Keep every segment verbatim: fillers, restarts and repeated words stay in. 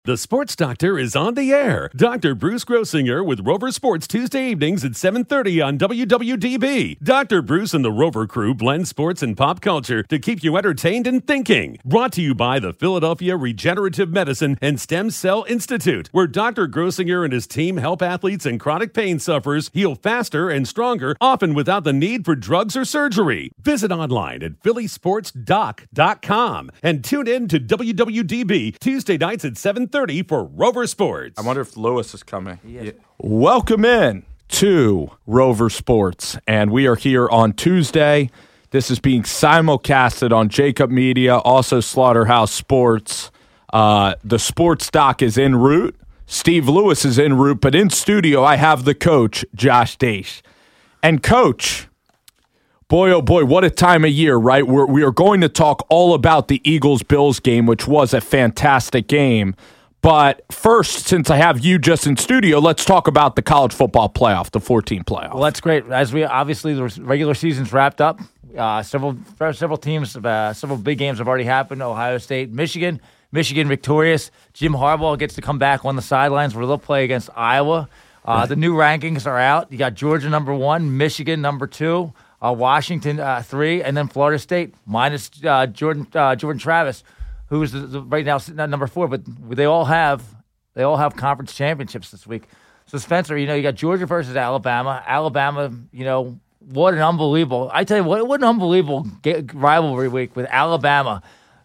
The Sports Doctor is on the air. Doctor Bruce Grossinger with Rover Sports Tuesday evenings at seven thirty on W W D B. Doctor Bruce and the Rover crew blend sports and pop culture to keep you entertained and thinking. Brought to you by the Philadelphia Regenerative Medicine and Stem Cell Institute, where Doctor Grossinger and his team help athletes and chronic pain sufferers heal faster and stronger, often without the need for drugs or surgery. Visit online at philly sports doc dot com and tune in to W W D B Tuesday nights at seven thirty for Rover Sports. I wonder if Lewis is coming. Yeah. Welcome in to Rover Sports, and we are here on Tuesday. This is being simulcasted on Jacob Media, also Slaughterhouse Sports. Uh, the Sports Doc is en route. Steve Lewis is en route, but in studio I have the coach, Josh Daish. And Coach, boy, oh boy, what a time of year, right? We're, we are going to talk all about the Eagles-Bills game, which was a fantastic game. But first, since I have you just in studio, let's talk about the college football playoff, the fourteen playoff. Well, that's great. As we obviously the regular season's wrapped up. Uh, several several teams, uh, several big games have already happened. Ohio State, Michigan, Michigan victorious. Jim Harbaugh gets to come back on the sidelines where they'll play against Iowa. Uh, right. The new rankings are out. You got Georgia number one, Michigan number two, uh, Washington uh, three, and then Florida State minus uh, Jordan uh, Jordan Travis, who's the, the, right now sitting at number four, but they all have they all have conference championships this week. So Spencer, you know, you got Georgia versus Alabama. Alabama, you know, what an unbelievable! I tell you what, what an unbelievable get, rivalry week with Alabama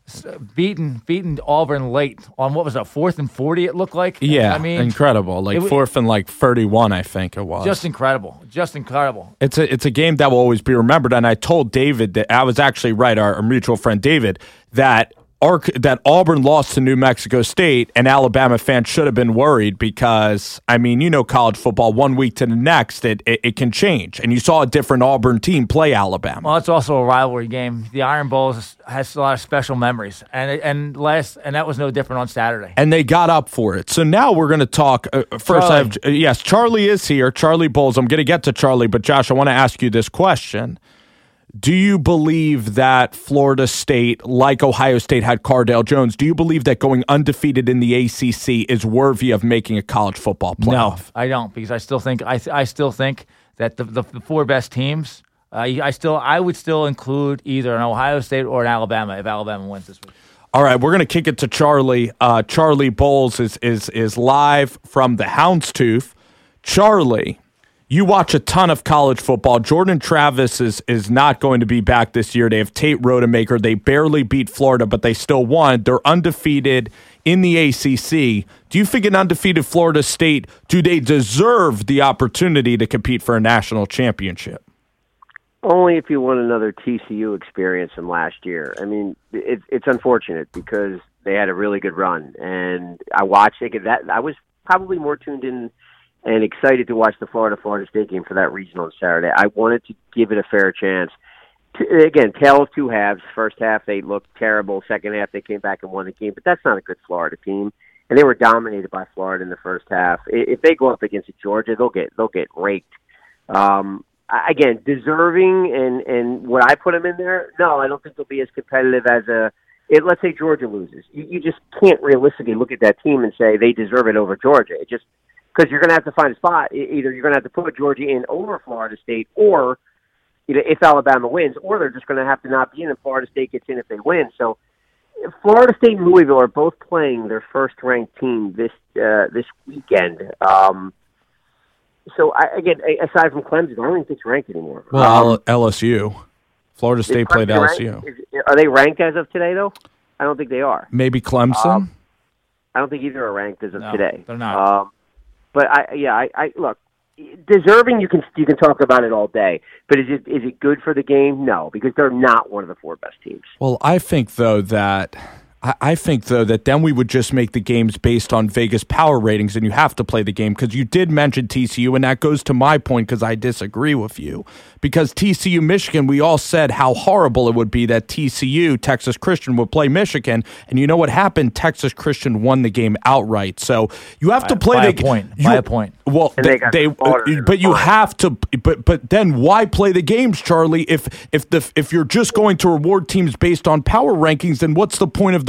beating beating Auburn late on what was it, fourth and forty? It looked like. Yeah, I mean, incredible. Like it, fourth and like thirty-one, I think it was. Just incredible, just incredible. It's a it's a game that will always be remembered. And I told David that I was actually right, our, our mutual friend David, that. that Auburn lost to New Mexico State, and Alabama fans should have been worried because, I mean, you know college football, one week to the next, it, it, it can change. And you saw a different Auburn team play Alabama. Well, it's also a rivalry game. The Iron Bowl has a lot of special memories, and and last and that was no different on Saturday. And they got up for it. So now we're going to talk. Uh, first, I have, uh, yes, Charlie is here, Charlie Bowles. I'm going to get to Charlie, but Josh, I want to ask you this question. Do you believe that Florida State, like Ohio State had Cardale Jones, do you believe that going undefeated in the A C C is worthy of making a college football playoff? No, I don't, because I still think I, th- I still think that the, the, the four best teams, uh, I still I would still include either an Ohio State or an Alabama if Alabama wins this week. All right, we're going to kick it to Charlie. Uh, Charlie Bowles is is is live from the Houndstooth. Charlie, you watch a ton of college football. Jordan Travis is is not going to be back this year. They have Tate Rodemaker. They barely beat Florida, but they still won. They're undefeated in the A C C. Do you think an undefeated Florida State, do they deserve the opportunity to compete for a national championship? Only if you want another T C U experience from last year. I mean, it, it's unfortunate because they had a really good run, and I watched it. That I was probably more tuned in and excited to watch the Florida-Florida State game for that regional on Saturday. I wanted to give it a fair chance. Again, tale of two halves. First half, they looked terrible. Second half, they came back and won the game. But that's not a good Florida team. And they were dominated by Florida in the first half. If they go up against Georgia, they'll get they'll get raked. Um, again, deserving and, and would I put them in there? No, I don't think they'll be as competitive as a it, let's say Georgia loses. You, you just can't realistically look at that team and say they deserve it over Georgia. It just because you're going to have to find a spot. Either you're going to have to put Georgia in over Florida State, or you know, if Alabama wins, or they're just going to have to not be in, and Florida State gets in if they win. So Florida State and Louisville are both playing their first-ranked team this uh, this weekend. Um, so, I, again, aside from Clemson, I don't think it's ranked anymore. Well, um, L S U. Florida State played L S U. Is, are they ranked as of today, though? I don't think they are. Maybe Clemson? Um, I don't think either are ranked as of no, today. They're not. Um, But I, yeah, I, I look, deserving. You can you can talk about it all day, but is it is it good for the game? No, because they're not one of the four best teams. Well, I think though that I, I think, though, that then we would just make the games based on Vegas power ratings, and you have to play the game because you did mention T C U, and that goes to my point because I disagree with you. Because T C U, Michigan, we all said how horrible it would be that T C U, Texas Christian, would play Michigan, and you know what happened? Texas Christian won the game outright. So you have by, to play by the a point. You, by a point. Well, and they, they, they but you have to. But but then why play the games, Charlie? If if the if you're just going to reward teams based on power rankings, then what's the point of the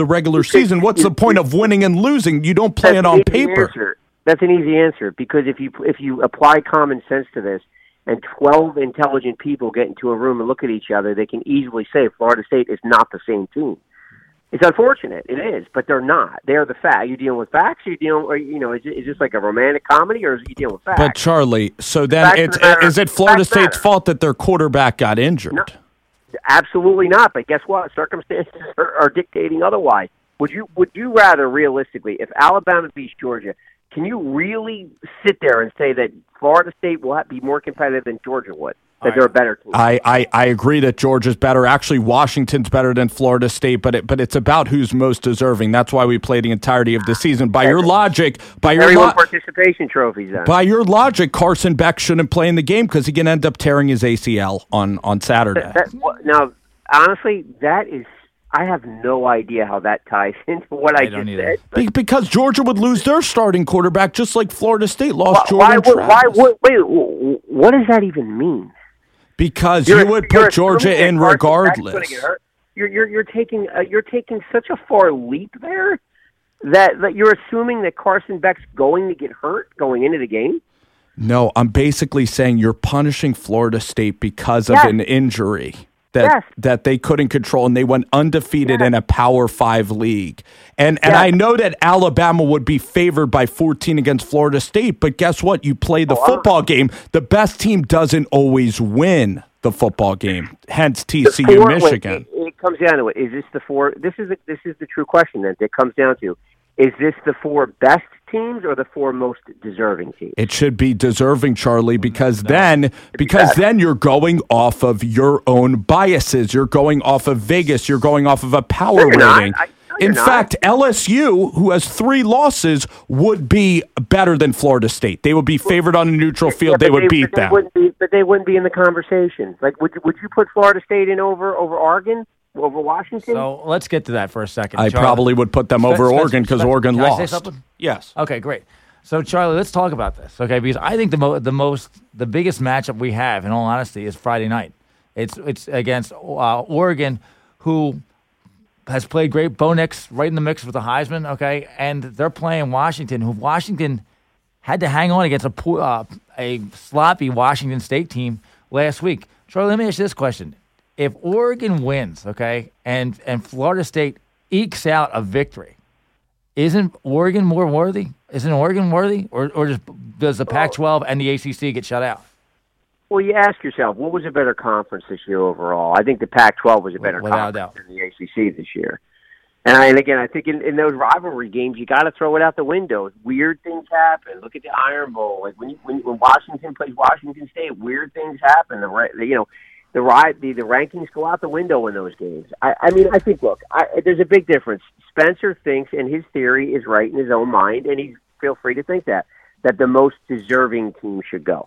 regular season. What's the point of winning and losing? You don't play it on paper. Answer. That's an easy answer, because if you if you apply common sense to this, and twelve intelligent people get into a room and look at each other, they can easily say Florida State is not the same team. It's unfortunate, it is, but they're not. They're the fact. Are you dealing with facts? Are you dealing, or, you know, is it, is this like a romantic comedy, or is you dealing with facts? But Charlie, so then Facts it's matter. is it Florida Facts State's matter. fault that their quarterback got injured? No, absolutely not. But guess what? Circumstances are, are dictating otherwise. Would you would you rather, realistically, if Alabama beats Georgia, can you really sit there and say that Florida State will be more competitive than Georgia would? That they're a better team? I, I, I agree that Georgia's better. Actually, Washington's better than Florida State, but it, but it's about who's most deserving. That's why we play the entirety of the season. By your logic, by your Everyone lo- participation trophies. Then. by your logic, Carson Beck shouldn't play in the game because he can end up tearing his A C L on, on Saturday. That, that, well, now, honestly, that is. I have no idea how that ties into what I, I don't just either. said. Be- because Georgia would lose their starting quarterback just like Florida State lost Why, Jordan why, would- why, Travis. would- wait, w- what does that even mean? Because You're- you would you're put Georgia assuming in that Carson Beck's regardless. gonna get hurt. You're you're you're taking uh, you're taking such a far leap there that that you're assuming that Carson Beck's going to get hurt going into the game. No, I'm basically saying you're punishing Florida State because Yes. of an injury that Yes. that they couldn't control, and they went undefeated Yes. in a Power Five league. And and Yes. I know that Alabama would be favored by fourteen against Florida State, but guess what? You play the Oh, I'm- football game. The best team doesn't always win the football game. Hence T C U, The four- wait, Michigan. it, it comes down to it. Is this the four? This is the, this is the true question that it comes down to. Is this the four best teams or the four most deserving teams? It should be deserving, Charlie, because then because bad. then you're going off of your own biases. You're going off of Vegas. You're going off of a power No, you're not. rating. I- no, you're In not. fact, L S U, who has three losses, would be better than Florida State. They would be favored on a neutral field. Yeah, they but would beat but they them. Wouldn't be, but they wouldn't be in the conversation. Like, would you, would you put Florida State in over over Oregon, over Washington? So let's get to that for a second. I Charlie. probably would put them over Spencer, Oregon because Spencer, Oregon can I say lost. something? Yes. Okay, great. So, Charlie, let's talk about this, okay? Because I think the mo- the most the biggest matchup we have, in all honesty, is Friday night. It's it's against uh, Oregon, who has played great. Bo Nix right in the mix with the Heisman, okay? And they're playing Washington, who Washington had to hang on against a poor, uh, a sloppy Washington State team last week. Charlie, let me ask you this question: if Oregon wins, okay, and and Florida State ekes out a victory, isn't Oregon more worthy? Isn't Oregon worthy, or or just does the Pac twelve and the A C C get shut out? Well, you ask yourself, what was a better conference this year overall? I think the Pac twelve was a better Without a conference doubt. than the A C C this year. And, I, and again, I think in, in those rivalry games, you got to throw it out the window. Weird things happen. Look at the Iron Bowl. Like when you, when, when Washington plays Washington State, weird things happen. The, ra- the you know the, ri- the the rankings go out the window in those games. I, I mean, I think look, I, there's a big difference. Spencer thinks, and his theory is right in his own mind, and he feel free to think that that the most deserving team should go.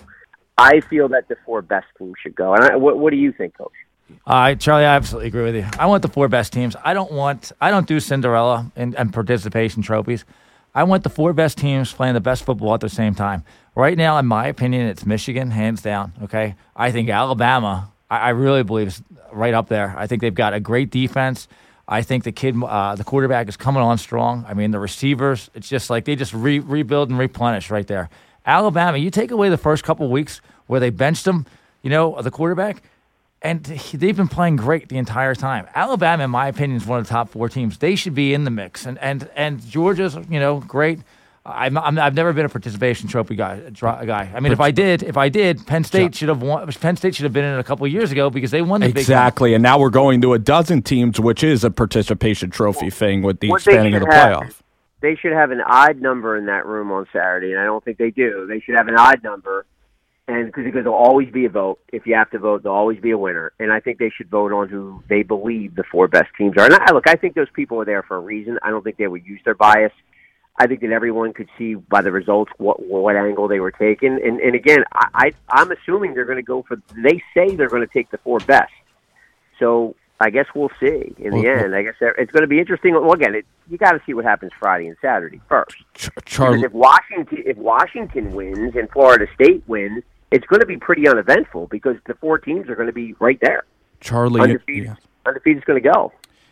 I feel that the four best teams should go. And I, what, what do you think, Coach? Uh, Charlie, I absolutely agree with you. I want the four best teams. I don't want. I don't do Cinderella and, and participation trophies. I want the four best teams playing the best football at the same time. Right now, in my opinion, it's Michigan, hands down. Okay, I think Alabama. I, I really believe is right up there. I think they've got a great defense. I think the kid, uh, the quarterback, is coming on strong. I mean, the receivers. It's just like they just re- rebuild and replenish right there. Alabama. You take away the first couple of weeks where they benched him, you know, the quarterback. And he, they've been playing great the entire time. Alabama, in my opinion, is one of the top four teams. They should be in the mix. And and and Georgia's, you know, great. I'm, I'm I've never been a participation trophy guy. Guy. I mean, if I did, if I did, Penn State should have won. Penn State should have been in it a couple of years ago because they won the Exactly, and now we're going to a dozen teams, which is a participation trophy thing with the What they expanding of the should have- playoff. They should have an odd number in that room on Saturday, and I don't think they do. They should have an odd number. And because there'll always be a vote. If you have to vote, there'll always be a winner. And I think they should vote on who they believe the four best teams are. And I, look, I think those people are there for a reason. I don't think they would use their bias. I think that everyone could see by the results what what angle they were taking. And and again, I, I I'm assuming they're going to go for. They say they're going to take the four best. So I guess we'll see in the Well, end. I guess it's going to be interesting. Well, again, it, you got to see what happens Friday and Saturday first. Ch- Because Charlie, if Washington if Washington wins and Florida State wins, it's going to be pretty uneventful because the four teams are going to be right there. Charlie, Undefeated, yeah. undefeated's going to go.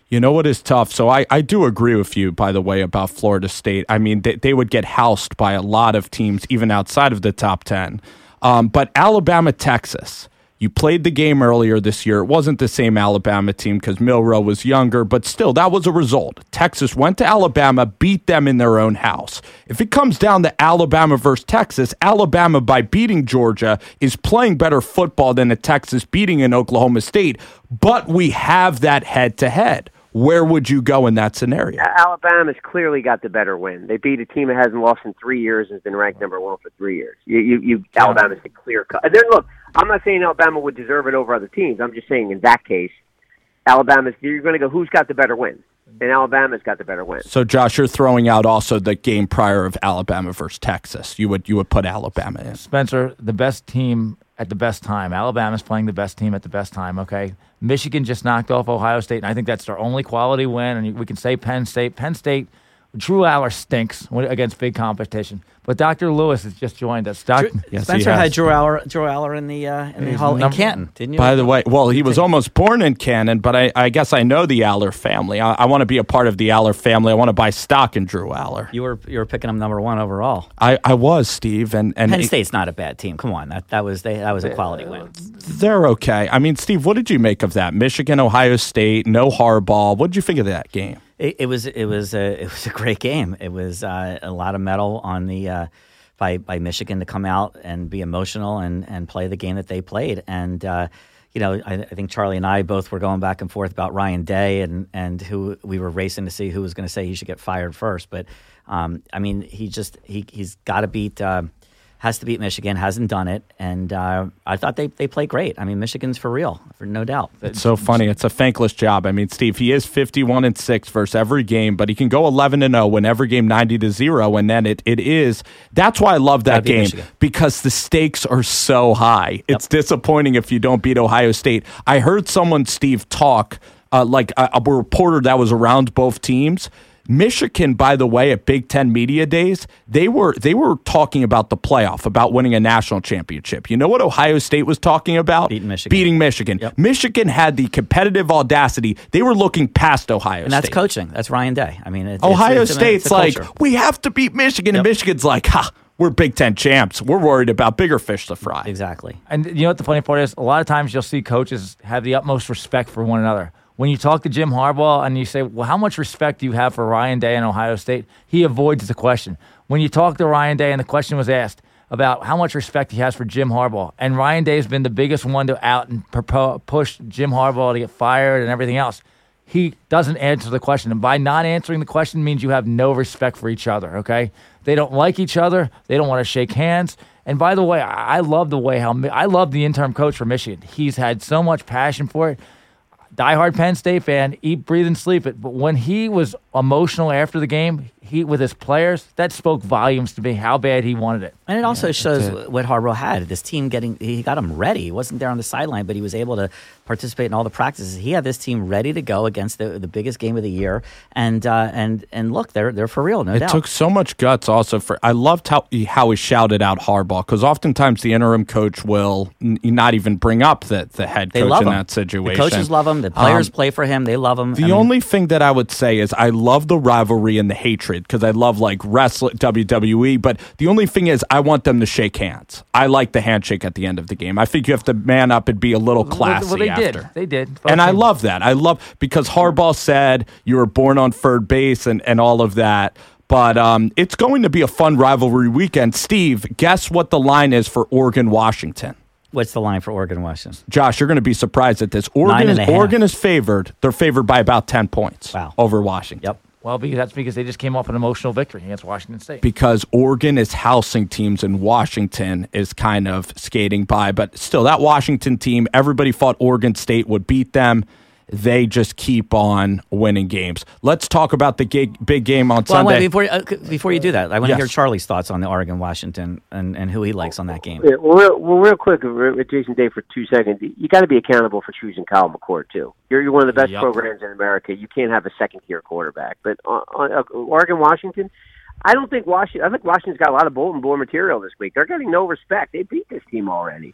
You know what is tough? So I, I do agree with you, by the way, about Florida State. I mean, they, they would get housed by a lot of teams, even outside of the top ten. Um, but Alabama, Texas, you played the game earlier this year. It wasn't the same Alabama team because Milroe was younger, but still, that was a result. Texas went to Alabama, beat them in their own house. If it comes down to Alabama versus Texas, Alabama, by beating Georgia, is playing better football than a Texas beating in Oklahoma State, but we have that head-to-head. Where would you go in that scenario? Alabama's clearly got the better win. They beat a team that hasn't lost in three years and has been ranked number one for three years. You, you, you Alabama's a clear cut. And then look, I'm not saying Alabama would deserve it over other teams. I'm just saying in that case, Alabama's. You're going to go, who's got the better win? And Alabama's got the better win. So, Josh, you're throwing out also the game prior of Alabama versus Texas. You would you would put Alabama in. Spencer, the best team at the best time. Alabama's playing the best team at the best time, okay? Michigan just knocked off Ohio State, and I think that's their only quality win. And we can say Penn State. Penn State, Drew Aller stinks against big competition. But Doctor Lewis has just joined us. Doc- yes, Spencer had Drew Aller, Drew Aller in the uh, in the hall in Canton, didn't you? By the way, well, he was almost born in Canton, but I, I guess I know the Aller family. I, I want to be a part of the Aller family. I want to buy stock in Drew Aller. You were you were picking him number one overall. I, I was, Steve, and, and Penn it, State's not a bad team. Come on, that that was they, that was a quality win. They're okay. I mean, Steve, what did you make of that? Michigan, Ohio State, no Harbaugh. What did you think of that game? It, it was it was a it was a great game. It was uh, a lot of metal on the. Uh, By, by Michigan to come out and be emotional and, and play the game that they played. And, uh, you know, I, I think Charlie and I both were going back and forth about Ryan Day and, and who we were racing to see who was going to say he should get fired first. But, um, I mean, he just he, he's got to beat uh, – has to beat Michigan, hasn't done it. And uh, I thought they, they played great. I mean, Michigan's for real, for no doubt. It's so funny. It's a thankless job. I mean, Steve, he is fifty-one and six versus every game, but he can go eleven and oh, win every game ninety to zero. And then it, it is, that's why I love that game, Michigan. Because the stakes are so high. It's yep. disappointing if you don't beat Ohio State. I heard someone, Steve, talk, uh, like a, a reporter that was around both teams. Michigan, by the way, at Big Ten Media Days, they were they were talking about the playoff, about winning a national championship. You know what Ohio State was talking about? Beating Michigan. Beating Michigan. Yep. Michigan had the competitive audacity. They were looking past Ohio and State. And that's coaching. That's Ryan Day. I mean, it, Ohio it's, it's, State's it's like, we have to beat Michigan, yep. and Michigan's like, ha, we're Big Ten champs. We're worried about bigger fish to fry. Exactly. And you know what the funny part is? A lot of times you'll see coaches have the utmost respect for one another. When you talk to Jim Harbaugh and you say, well, how much respect do you have for Ryan Day and Ohio State? He avoids the question. When you talk to Ryan Day and the question was asked about how much respect he has for Jim Harbaugh, and Ryan Day has been the biggest one to out and propose, push Jim Harbaugh to get fired and everything else, he doesn't answer the question. And by not answering the question means you have no respect for each other, okay? They don't like each other. They don't want to shake hands. And by the way, I love the way how I love the interim coach for Michigan. He's had so much passion for it. Diehard Penn State fan, eat, breathe, and sleep it. But when he was emotional after the game, he with his players, that spoke volumes to me how bad he wanted it. And it also yeah, shows it. what Harbaugh had. This team getting, he got him ready. He wasn't there on the sideline, but he was able to participate in all the practices. He had this team ready to go against the, the biggest game of the year. And uh, and and look, they're they're for real, no it doubt. It took so much guts also for, I loved how he, how he shouted out Harbaugh, because oftentimes the interim coach will n- not even bring up the, the head they coach love in him. that situation. The coaches love him. The players um, play for him. They love him. The I mean, only thing that I would say is I love the rivalry and the hatred, because I love like wrestling, W W E, but the only thing is I want them to shake hands. I like the handshake at the end of the game. I think you have to man up and be a little classy well, they after. Did. They did. Both and teams. I love that. I love, because Harbaugh said you were born on third base and, and all of that. But um, it's going to be a fun rivalry weekend. Steve, guess what the line is for Oregon-Washington? What's the line for Oregon-Washington? Josh, you're going to be surprised at this. Oregon is, Oregon is favored. They're favored by about ten points wow. over Washington. Yep. Well, because that's because they just came off an emotional victory against Washington State. Because Oregon is housing teams and Washington is kind of skating by. But still, that Washington team, everybody thought Oregon State would beat them. They just keep on winning games. Let's talk about the gig, big game on well, Sunday. Wait, before, uh, before you do that, I want to yes. hear Charlie's thoughts on the Oregon-Washington and, and who he likes on that game. Yeah, well, real, well, real quick, with Jason Day for two seconds, you got to be accountable for choosing Kyle McCord, too. You're, you're one of the best yep. programs in America. You can't have a second-tier quarterback. But on, on uh, Oregon-Washington, I don't think Washington – I think Washington's got a lot of bulletin board material this week. They're getting no respect. They beat this team already.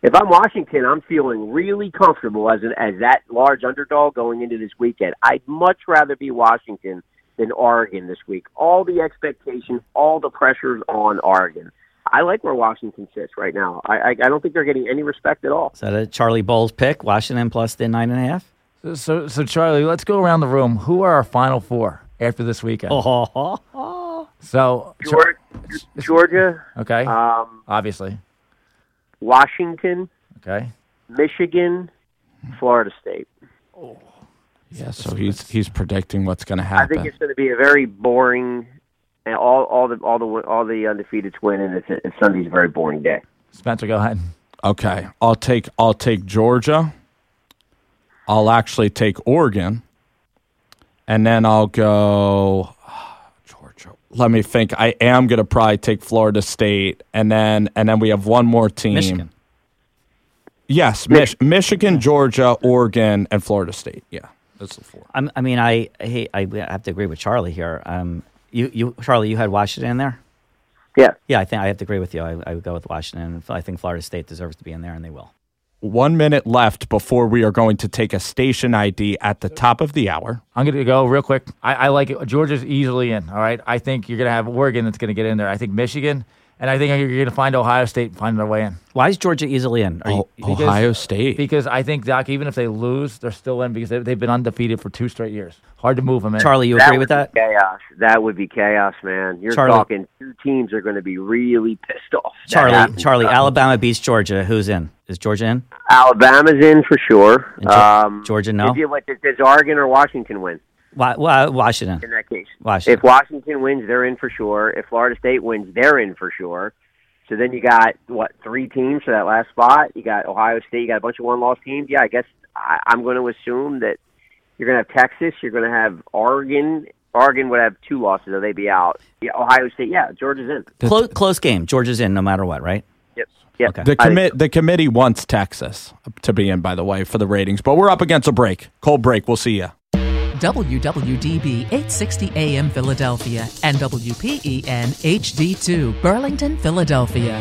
if I'm Washington, I'm feeling really comfortable as an, as that large underdog going into this weekend. I'd much rather be Washington than Oregon this week. All the expectations, all the pressures on Oregon. I like where Washington sits right now. I, I, I don't think they're getting any respect at all. Is that a Charlie Bowles pick? Washington plus the nine and a half? So, so, so Charlie, let's go around the room. Who are our final four after this weekend? Oh, so Georgia, Georgia okay, um, obviously. Washington, Okay. Michigan, Florida State. Yeah, so he's he's predicting what's going to I happen. think it's going to be a very boring, and all all the all the all the undefeateds win, and it's, it's Sunday's a very boring day. Spencer, go ahead. Okay, I'll take I'll take Georgia. I'll actually take Oregon, and then I'll go Georgia. Let me think. I am going to probably take Florida State, and then and then we have one more team. Michigan. Yes, Mich- Michigan, Georgia, Oregon, and Florida State. Yeah, that's the four. I'm, I mean, I, I I have to agree with Charlie here. Um, you you Charlie, you had Washington in there. Yeah. Yeah, I think I have to agree with you. I, I would go with Washington. I think Florida State deserves to be in there, and they will. One minute left before we are going to take a station I D at the top of the hour. I'm going to go real quick. I, I like it. Georgia's easily in, all right? I think you're going to have Oregon that's going to get in there. I think Michigan, and I think you're going to find Ohio State find their way in. Why is Georgia easily in? Are you, Oh, Ohio State. Because I think, Doc, even if they lose, they're still in because they, they've been undefeated for two straight years. Hard to move them in. Charlie, you agree with would that? be chaos. That would be chaos, man. You're Charlie. talking two teams are going to be really pissed off. That Charlie, happens. Charlie, Alabama beats Georgia. Who's in? Is Georgia in? Alabama's in for sure. And Ge- Um, Georgia, no? If you, what, does Oregon or Washington win Wa- Wa- Washington. in that case? Washington. If Washington wins, they're in for sure. If Florida State wins, they're in for sure. So then you got, what, three teams for that last spot? You got Ohio State, you got a bunch of one-loss teams. Yeah, I guess I, I'm going to assume that you're going to have Texas, you're going to have Oregon. Oregon would have two losses, so they'd be out. Yeah, Ohio State, yeah, Georgia's in. Close, close game. Georgia's in no matter what, right? Yep. Yep. Okay. The I think commit so. the committee wants Texas to be in, by the way, for the ratings. But we're up against a break. Cold break. We'll see you. W W D B eight sixty A M Philadelphia and W P E N H D two Burlington, Philadelphia.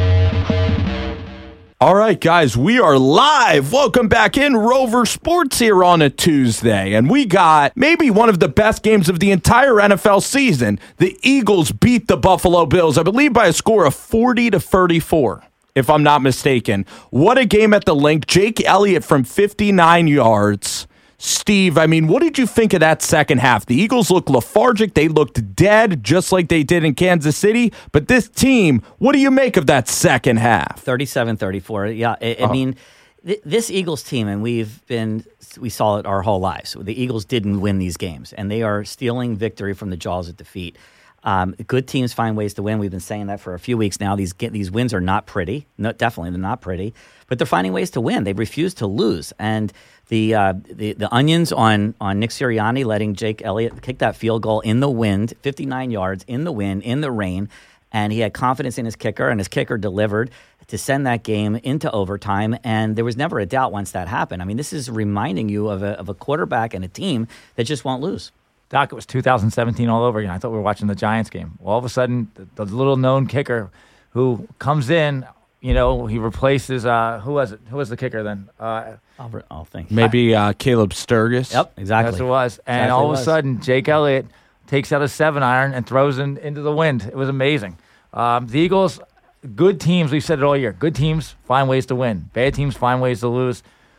All right, guys, we are live. Welcome back in Rover Sports here on a Tuesday. And we got maybe one of the best games of the entire N F L season. The Eagles beat the Buffalo Bills, I believe, by a score of forty to thirty-four, if I'm not mistaken. What a game at the Link. Jake Elliott from fifty-nine yards. Steve, I mean, what did you think of that second half? The Eagles looked lethargic. They looked dead, just like they did in Kansas City. But this team, what do you make of that second half? thirty-seven thirty-four. Yeah, I, I mean, th- this Eagles team, and we've been, we saw it our whole lives. The Eagles didn't win these games, and they are stealing victory from the jaws of defeat. Um, good teams find ways to win. We've been saying that for a few weeks now. These get, these wins are not pretty. No, definitely, they're not pretty. But they're finding ways to win. They refuse to lose. And the uh, the the onions on on Nick Sirianni letting Jake Elliott kick that field goal in the wind, fifty-nine yards in the wind, in the rain, and he had confidence in his kicker, and his kicker delivered to send that game into overtime. And there was never a doubt once that happened. I mean, this is reminding you of a of a quarterback and a team that just won't lose. Doc, it was two thousand seventeen all over again. I thought we were watching the Giants game. Well, all of a sudden, the, the little known kicker who comes in, you know, he replaces, uh, who was it? Who was the kicker then? Uh, I'll, I'll think. Maybe uh, Caleb Sturgis. Yep, exactly. That's what it was. And Exactly all of was. a sudden, Jake Elliott takes out a seven iron and throws in, into the wind. It was amazing. Um, the Eagles, good teams, we've said it all year. Good teams find ways to win. Bad teams find ways to lose.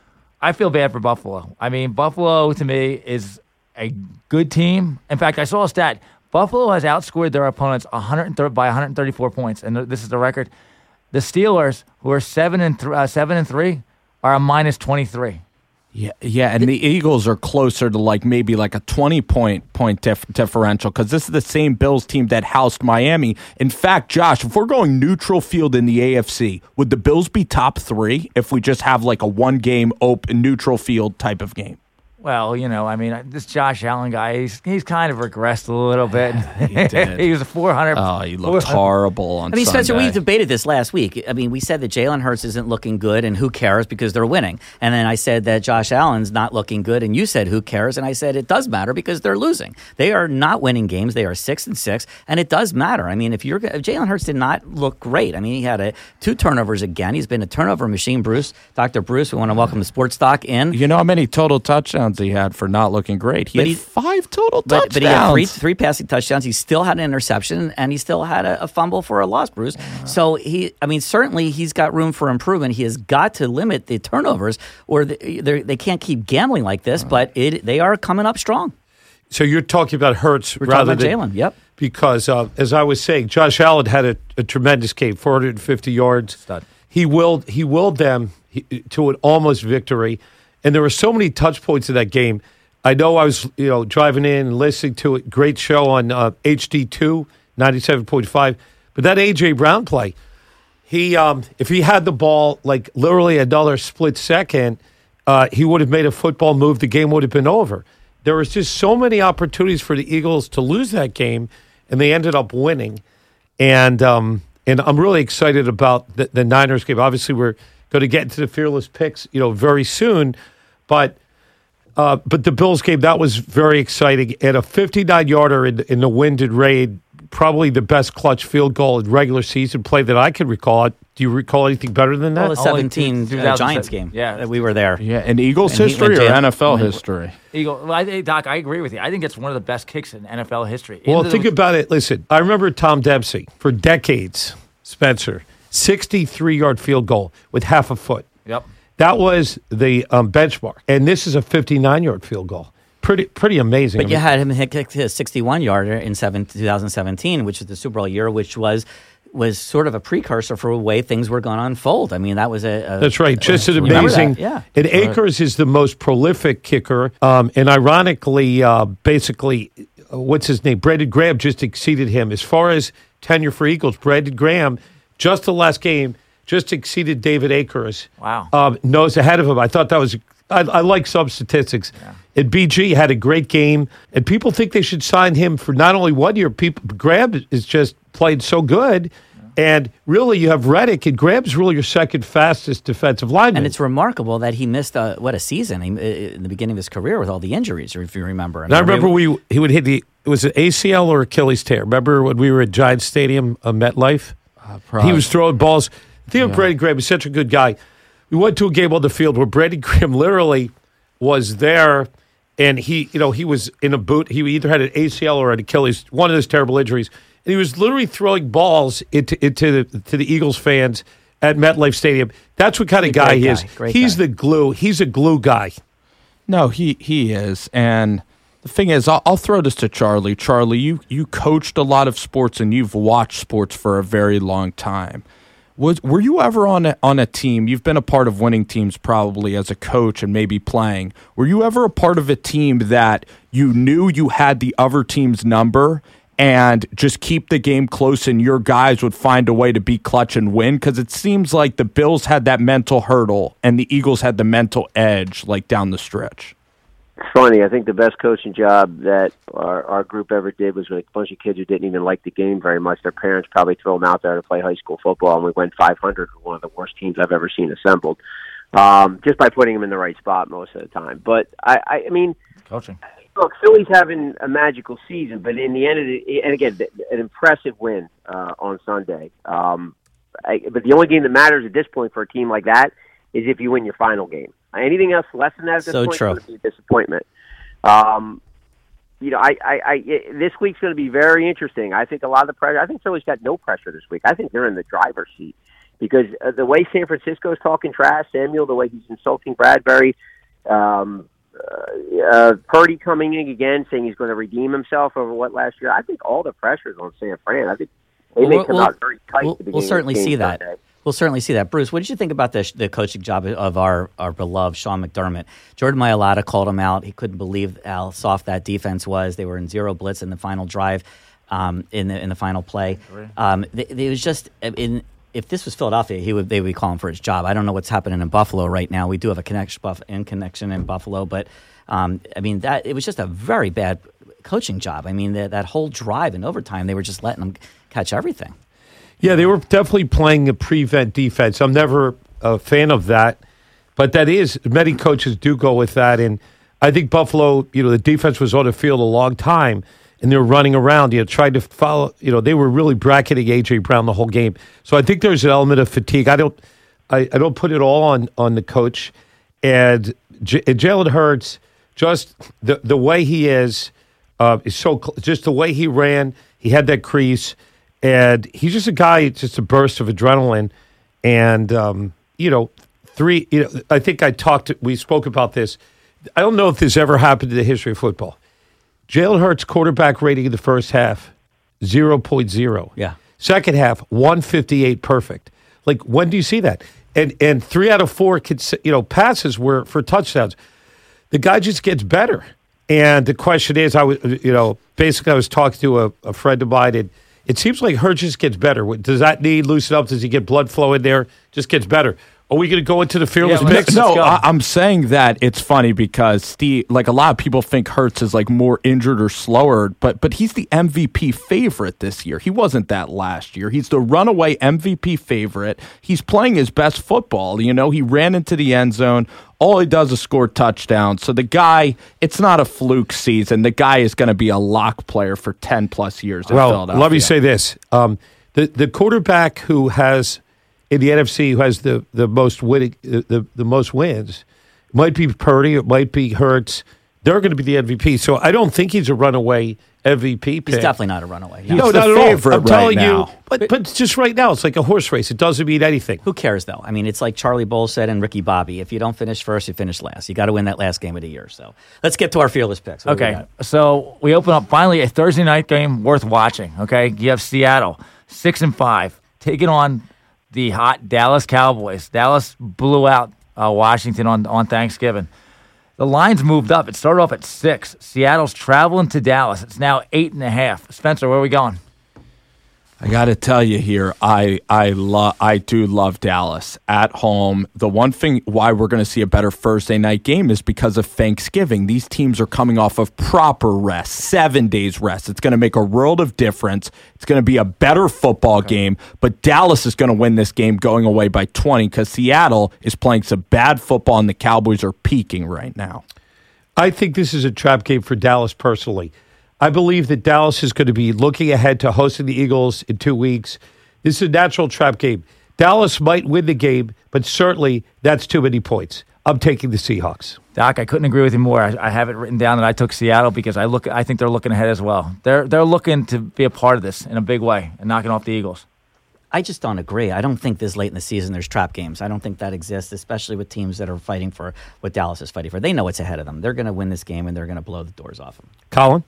I feel bad for Buffalo. I mean, Buffalo, to me, is a good team. In fact, I saw a stat. Buffalo has outscored their opponents one hundred thirty by one hundred thirty-four points, and this is the record. The Steelers, who are seven and th- uh, seven and three, are a minus twenty-three. Yeah, yeah, and the Eagles are closer to like maybe like a twenty point point dif- differential because this is the same Bills team that housed Miami. In fact, Josh, if we're going neutral field in the A F C, would the Bills be top three if we just have like a one game open neutral field type of game? Well, you know, I mean, this Josh Allen guy, he's, he's kind of regressed a little bit. He did. He was a four hundred. Oh, he looked horrible on I mean, Spencer, Sunday. we debated this last week. I mean, we said that Jalen Hurts isn't looking good, and who cares because they're winning. And then I said that Josh Allen's not looking good, and you said who cares? And I said it does matter because they're losing. They are not winning games. They are six and six, and it does matter. I mean, if you're if Jalen Hurts did not look great. I mean, he had a, two turnovers again. He's been a turnover machine. Bruce, Doctor Bruce, we want to welcome the Sports Doc in. You know how many total touchdowns he had for not looking great? He But had he- five total But, touchdowns. but he had three three passing touchdowns. He still had an interception, and he still had a, a fumble for a loss, Bruce. So he, I mean, certainly he's got room for improvement. He has got to limit the turnovers, or the, they're- they can't keep gambling like this. But it, they are coming up strong. So you're talking about Hurts We're rather talking than about Jalen. Yep. Because uh, as I was saying, Josh Allen had a, a tremendous game, four hundred fifty yards. Stud. He willed he willed them he, to an almost victory, and there were so many touch points in that game. I know I was you know driving in and listening to it. Great show on uh, H D two ninety-seven point five. But that A J Brown play, he um, if he had the ball like literally another split second, uh, he would have made a football move. The game would have been over. There was just so many opportunities for the Eagles to lose that game, and they ended up winning. And um, and I'm really excited about the, the Niners game. Obviously, we're going to get into the fearless picks, you know, very soon. But uh, but the Bills game, that was very exciting. And a fifty-nine yarder in, in the wind and rain, probably the best clutch field goal in regular season play that I can recall. Do you recall anything better than that? Well, the Only seventeen two- uh, Giants game. Yeah. that we were there. Yeah, in Eagles And he- history when or Jalen- N F L when- history? Eagle, well, I, Doc, I agree with you. I think it's one of the best kicks in N F L history. Well, Into think the- about it. Listen, I remember Tom Dempsey for decades, Spencer, sixty-three-yard field goal with half a foot. Yep. That was the um, benchmark. And this is a fifty-nine-yard field goal. Pretty pretty amazing. But I you mean, had him hit hit his sixty-one yarder in seven, twenty seventeen, which is the Super Bowl year, which was was sort of a precursor for the way things were going to unfold. I mean, that was a, a That's right. Just an you remember amazing. that? Yeah. And Akers is the most prolific kicker. Um, and ironically, uh, basically, uh, what's his name? Brandon Graham just exceeded him. As far as tenure for Eagles, Brandon Graham, just the last game, just exceeded David Akers. Wow. Um, nose ahead of him. I thought that was, I, I like some statistics. Yeah. And B G had a great game. And people think they should sign him for not only one year. People, Graham is just played so good. And really, you have Reddick, and Graham's really your second fastest defensive lineman. And it's remarkable that he missed a, what a season he, in the beginning of his career with all the injuries, if you remember. And I remember we he would hit the it was an A C L or Achilles tear. Remember when we were at Giants Stadium, uh, MetLife? Uh, he was throwing balls. Theo yeah. Brandon Graham is such a good guy. We went to a game on the field where Brandon Graham literally was there, and he you know he was in a boot. He either had an A C L or an Achilles, one of those terrible injuries. And he was literally throwing balls into, into the, to the Eagles fans at MetLife Stadium. That's what kind of guy he is. Guy. He's guy. the glue. He's a glue guy. No, he he is. And the thing is, I'll, I'll throw this to Charlie. Charlie, you, you coached a lot of sports and you've watched sports for a very long time. Was were you ever on a, on a team? You've been a part of winning teams probably as a coach and maybe playing. Were you ever a part of a team that you knew you had the other team's number and just keep the game close and your guys would find a way to be clutch and win? Because it seems like the Bills had that mental hurdle and the Eagles had the mental edge like down the stretch. It's funny. I think the best coaching job that our, our group ever did was with a bunch of kids who didn't even like the game very much. Their parents probably threw them out there to play high school football, and we went five hundred for one of the worst teams I've ever seen assembled, um, just by putting them in the right spot most of the time. But, I, I, I mean... Coaching. Look, Philly's having a magical season, but in the end of the, and again, an impressive win uh, on Sunday. Um, I, but the only game that matters at this point for a team like that is if you win your final game. Anything else less than that at this so point true. is going to be a disappointment. Um, you know, I, I, I, this week's going to be very interesting. I think a lot of the pressure. I think Philly's got no pressure this week. I think they're in the driver's seat because uh, the way San Francisco's talking trash, Samuel, the way he's insulting Bradbury. Um, Uh, uh, Purdy coming in again, saying he's going to redeem himself over what last year. I think all the pressure's on San Fran. I think they Well, may we'll- come out very tight. We'll, at the beginning we'll certainly of the game see that. Sunday. We'll certainly see that. Bruce, what did you think about the, the coaching job of our, our beloved Sean McDermott? Jordan Mailata called him out. He couldn't believe how soft that defense was. They were in zero blitz in the final drive, um, in the in the final play. Um, it, it was just in. if this was Philadelphia, he would they would be calling for his job. I don't know what's happening in Buffalo right now. We do have a connection, buff, in connection in Buffalo, but um, I mean that it was just a very bad coaching job. I mean that that whole drive in overtime, they were just letting them catch everything. Yeah, they were definitely playing a prevent defense. I'm never a fan of that, but that is many coaches do go with that, and I think Buffalo, you know, the defense was on the field a long time. And they were running around, you know, trying to follow, you know, they were really bracketing A J Brown the whole game. So I think there's an element of fatigue. I don't I, I don't put it all on, on the coach. And, J- and Jalen Hurts, just the, the way he is, uh, is so cl- just the way he ran, he had that crease. And he's just a guy, just a burst of adrenaline. And, um, you know, three, you know, I think I talked, we spoke about this. I don't know if this ever happened in the history of football. Jalen Hurts' quarterback rating in the first half, zero point zero. Yeah. Second half, one fifty-eight perfect. Like, when do you see that? And and three out of four you know, passes were for touchdowns. The guy just gets better. And the question is, I was, you know, basically I was talking to a, a friend of mine, and it seems like Hurts just gets better. Does that need loosen up? Does he get blood flow in there? Just gets better. Are we going to go into the fearless Yeah, picks? No, I, I'm saying that it's funny because Steve, like a lot of people think Hurts is like more injured or slower, but but he's the M V P favorite this year. He wasn't that last year. He's the runaway M V P favorite. He's playing his best football. You know, he ran into the end zone. All he does is score touchdowns. So the guy, it's not a fluke season. The guy is going to be a lock player for ten plus years in well, Philadelphia. Let me say this: um, the the quarterback who has in the N F C who has the the most winning the, the most wins might be Purdy, it might be Hurts. They're going to be the M V P. So I don't think he's a runaway M V P pick. He's definitely not a runaway. He's no, the not at favorite all. I'm right telling now. you, but but just right now, it's like a horse race. It doesn't mean anything. Who cares, though? I mean, it's like Charlie Bull said and Ricky Bobby. If you don't finish first, you finish last. You got to win that last game of the year. So let's get to our fearless picks. What do we Okay, got? so we open up finally a Thursday night game worth watching. Okay, you have Seattle, six and five, taking on the hot Dallas Cowboys. Dallas blew out uh, Washington on, on Thanksgiving. The line's moved up. It started off at six. Seattle's traveling to Dallas. It's now eight and a half. Spencer, where are we going? I got to tell you here, I I love I do love Dallas at home. The one thing why we're going to see a better Thursday night game is because of Thanksgiving. These teams are coming off of proper rest, seven days rest. It's going to make a world of difference. It's going to be a better football okay. game, but Dallas is going to win this game going away by twenty because Seattle is playing some bad football and the Cowboys are peaking right now. I think this is a trap game for Dallas personally. I believe that Dallas is going to be looking ahead to hosting the Eagles in two weeks. This is a natural trap game. Dallas might win the game, but certainly that's too many points. I'm taking the Seahawks. Doc, I couldn't agree with you more. I, I have it written down that I took Seattle because I look. I think they're looking ahead as well. They're they're looking to be a part of this in a big way and knocking off the Eagles. I just don't agree. I don't think this late in the season there's trap games. I don't think that exists, especially with teams that are fighting for what Dallas is fighting for. They know what's ahead of them. They're going to win this game, and they're going to blow the doors off them. Colin?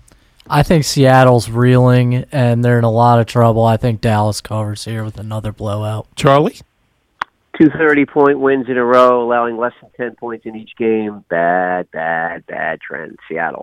I think Seattle's reeling, and they're in a lot of trouble. I think Dallas covers here with another blowout. Charlie? Two thirty-point wins in a row, allowing less than ten points in each game. Bad, bad, bad trend. Seattle.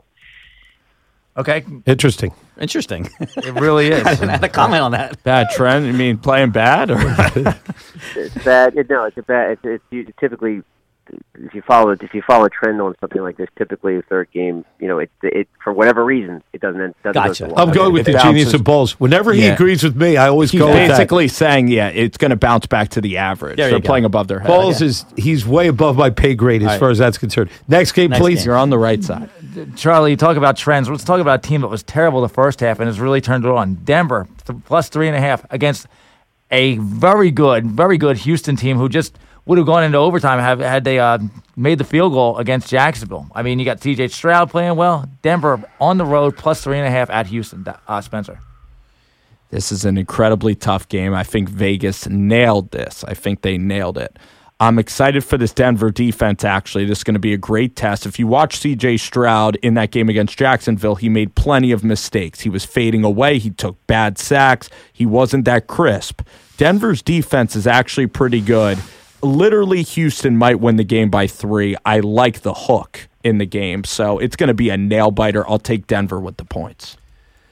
Okay. Interesting. Interesting. It really is. I didn't have a comment on that. Bad trend? You mean playing bad? Or It's bad. It, no, it's a bad. It's, it's typically, if you follow if you follow a trend on something like this, typically the third game, you know, it it for whatever reason it doesn't end. Doesn't Gotcha. go so I'm well. going with It the genius bounces. of balls. Whenever he Yeah. agrees with me, I always he's go with that. basically saying, yeah, it's going to bounce back to the average. There you They're go. playing above their head. Balls is he's way above my pay grade as All right. far as that's concerned. Next game, Next please. game. You're on the right side. Charlie, you talk about trends. Let's talk about a team that was terrible the first half and has really turned it on. Denver, th- plus three and a half against a very good, very good Houston team who just would have gone into overtime have, had they uh, made the field goal against Jacksonville. I mean, you got C J Stroud playing well. Denver on the road, plus three and a half at Houston. Uh, Spencer. This is an incredibly tough game. I think Vegas nailed this. I think they nailed it. I'm excited for this Denver defense, actually. This is going to be a great test. If you watch C J Stroud in that game against Jacksonville, he made plenty of mistakes. He was fading away. He took bad sacks. He wasn't that crisp. Denver's defense is actually pretty good. Literally, Houston might win the game by three. I like the hook in the game, so it's going to be a nail-biter. I'll take Denver with the points.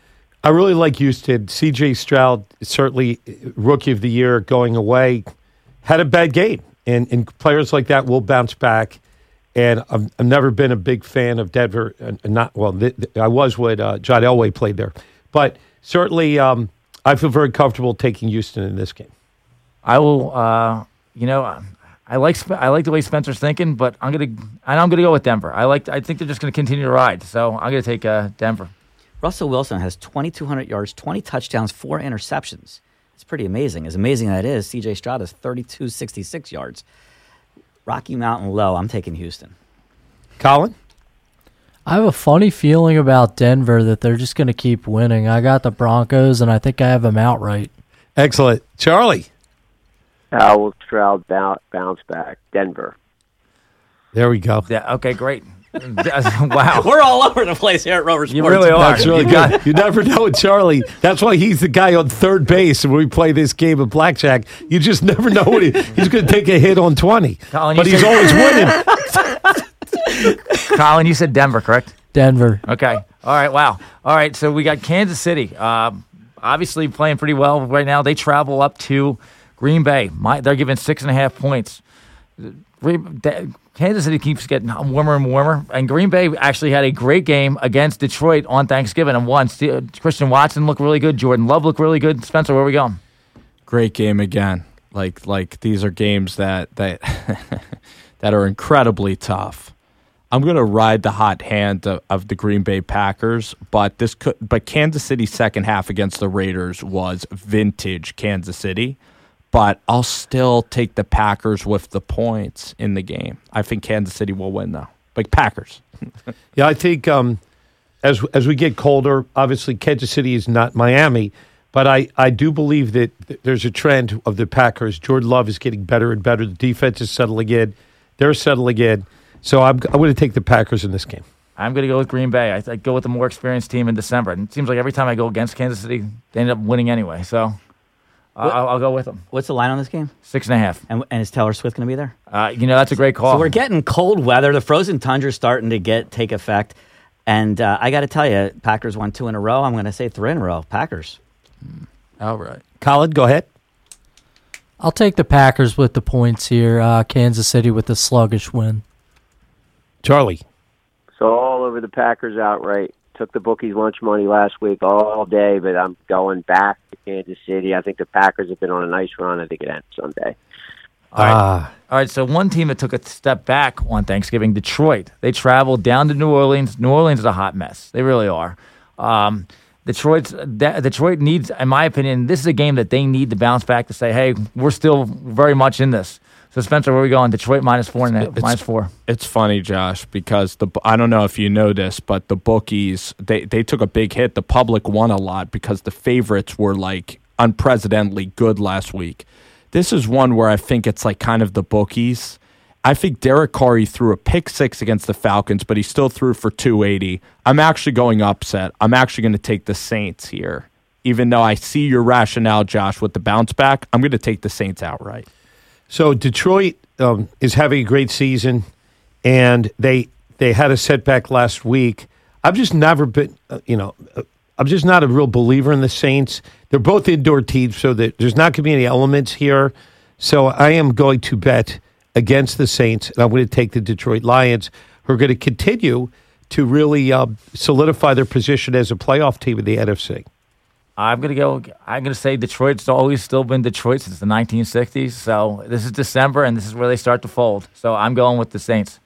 I really like Houston. C J Stroud, certainly rookie of the year, going away, had a bad game. And, and players like that will bounce back. And I've, I've never been a big fan of Denver. And not well, th- th- I was when uh, John Elway played there. But certainly um, I feel very comfortable taking Houston in this game. I will, uh, you know, I like Sp- I like the way Spencer's thinking, but I'm gonna I I'm gonna go with Denver. I like I think they're just gonna continue to ride, so I'm gonna take uh, Denver. Russell Wilson has twenty-two hundred yards, twenty touchdowns, four interceptions. It's pretty amazing. As amazing as that is, C J Stroud has thirty-two sixty-six yards. Rocky Mountain low. I'm taking Houston. Colin? I have a funny feeling about Denver that they're just going to keep winning. I got the Broncos, and I think I have them outright. Excellent. Charlie? How will Stroud bounce back? Denver. There we go. Yeah. Okay. Great. Wow. We're all over the place here at Rover Sports. You really are. That's really good. You never know with Charlie. That's why he's the guy on third base when we play this game of blackjack. You just never know what he, he's going to take a hit on twenty. Colin, but he's said, always winning. Colin, you said Denver, correct? Denver. Okay. All right. Wow. All right. So we got Kansas City. Um, obviously playing pretty well right now. They travel up to Green Bay. My, they're giving six and a half points. Kansas City keeps getting warmer and warmer, and Green Bay actually had a great game against Detroit on Thanksgiving and won. Christian Watson looked really good. Jordan Love looked really good. Spencer, where are we going? Great game again. Like like these are games that that that are incredibly tough. I'm going to ride the hot hand of, of the Green Bay Packers, but this could, but Kansas City's second half against the Raiders was vintage Kansas City. But I'll still take the Packers with the points in the game. I think Kansas City will win, though. Like Packers. Yeah, I think um, as as we get colder, obviously Kansas City is not Miami, but I, I do believe that there's a trend of the Packers. Jordan Love is getting better and better. The defense is settling in. They're settling in. So I'm, I'm going to take the Packers in this game. I'm going to go with Green Bay. I, I go with the more experienced team in December. And it seems like every time I go against Kansas City, they end up winning anyway. So... I'll, I'll go with them. What's the line on this game? Six and a half. And, and is Taylor Swift going to be there? Uh, you know, that's a great call. So we're getting cold weather. The frozen tundra is starting to get take effect. And uh, I got to tell you, Packers won two in a row. I'm going to say three in a row. Packers. All right. Colin, go ahead. I'll take the Packers with the points here. Uh, Kansas City with the sluggish win. Charlie. So all over the Packers outright. Took the bookies' lunch money last week all day, but I'm going back to Kansas City. I think the Packers have been on a nice run. I think it ends Sunday. All right. Uh, all right, so one team that took a step back on Thanksgiving, Detroit. They traveled down to New Orleans. New Orleans is a hot mess. They really are. Um, Detroit's, De- Detroit needs, in my opinion, this is a game that they need to bounce back to say, hey, we're still very much in this. So, Spencer, where are we going? Detroit minus four and a, minus four. It's funny, Josh, because the I don't know if you know this, but the bookies, they, they took a big hit. The public won a lot because the favorites were, like, unprecedentedly good last week. This is one where I think it's, like, kind of the bookies. I think Derek Carr threw a pick six against the Falcons, but he still threw for two eighty. I'm actually going upset. I'm actually going to take the Saints here. Even though I see your rationale, Josh, with the bounce back, I'm going to take the Saints outright. So Detroit um, is having a great season, and they they had a setback last week. I've just never been, uh, you know, uh, I'm just not a real believer in the Saints. They're both indoor teams, so that there's not going to be any elements here. So I am going to bet against the Saints, and I'm going to take the Detroit Lions, who are going to continue to really uh, solidify their position as a playoff team in the N F C. I'm gonna go. I'm gonna say Detroit's always still been Detroit since the nineteen sixties. So this is December, and this is where they start to fold. So I'm going with the Saints.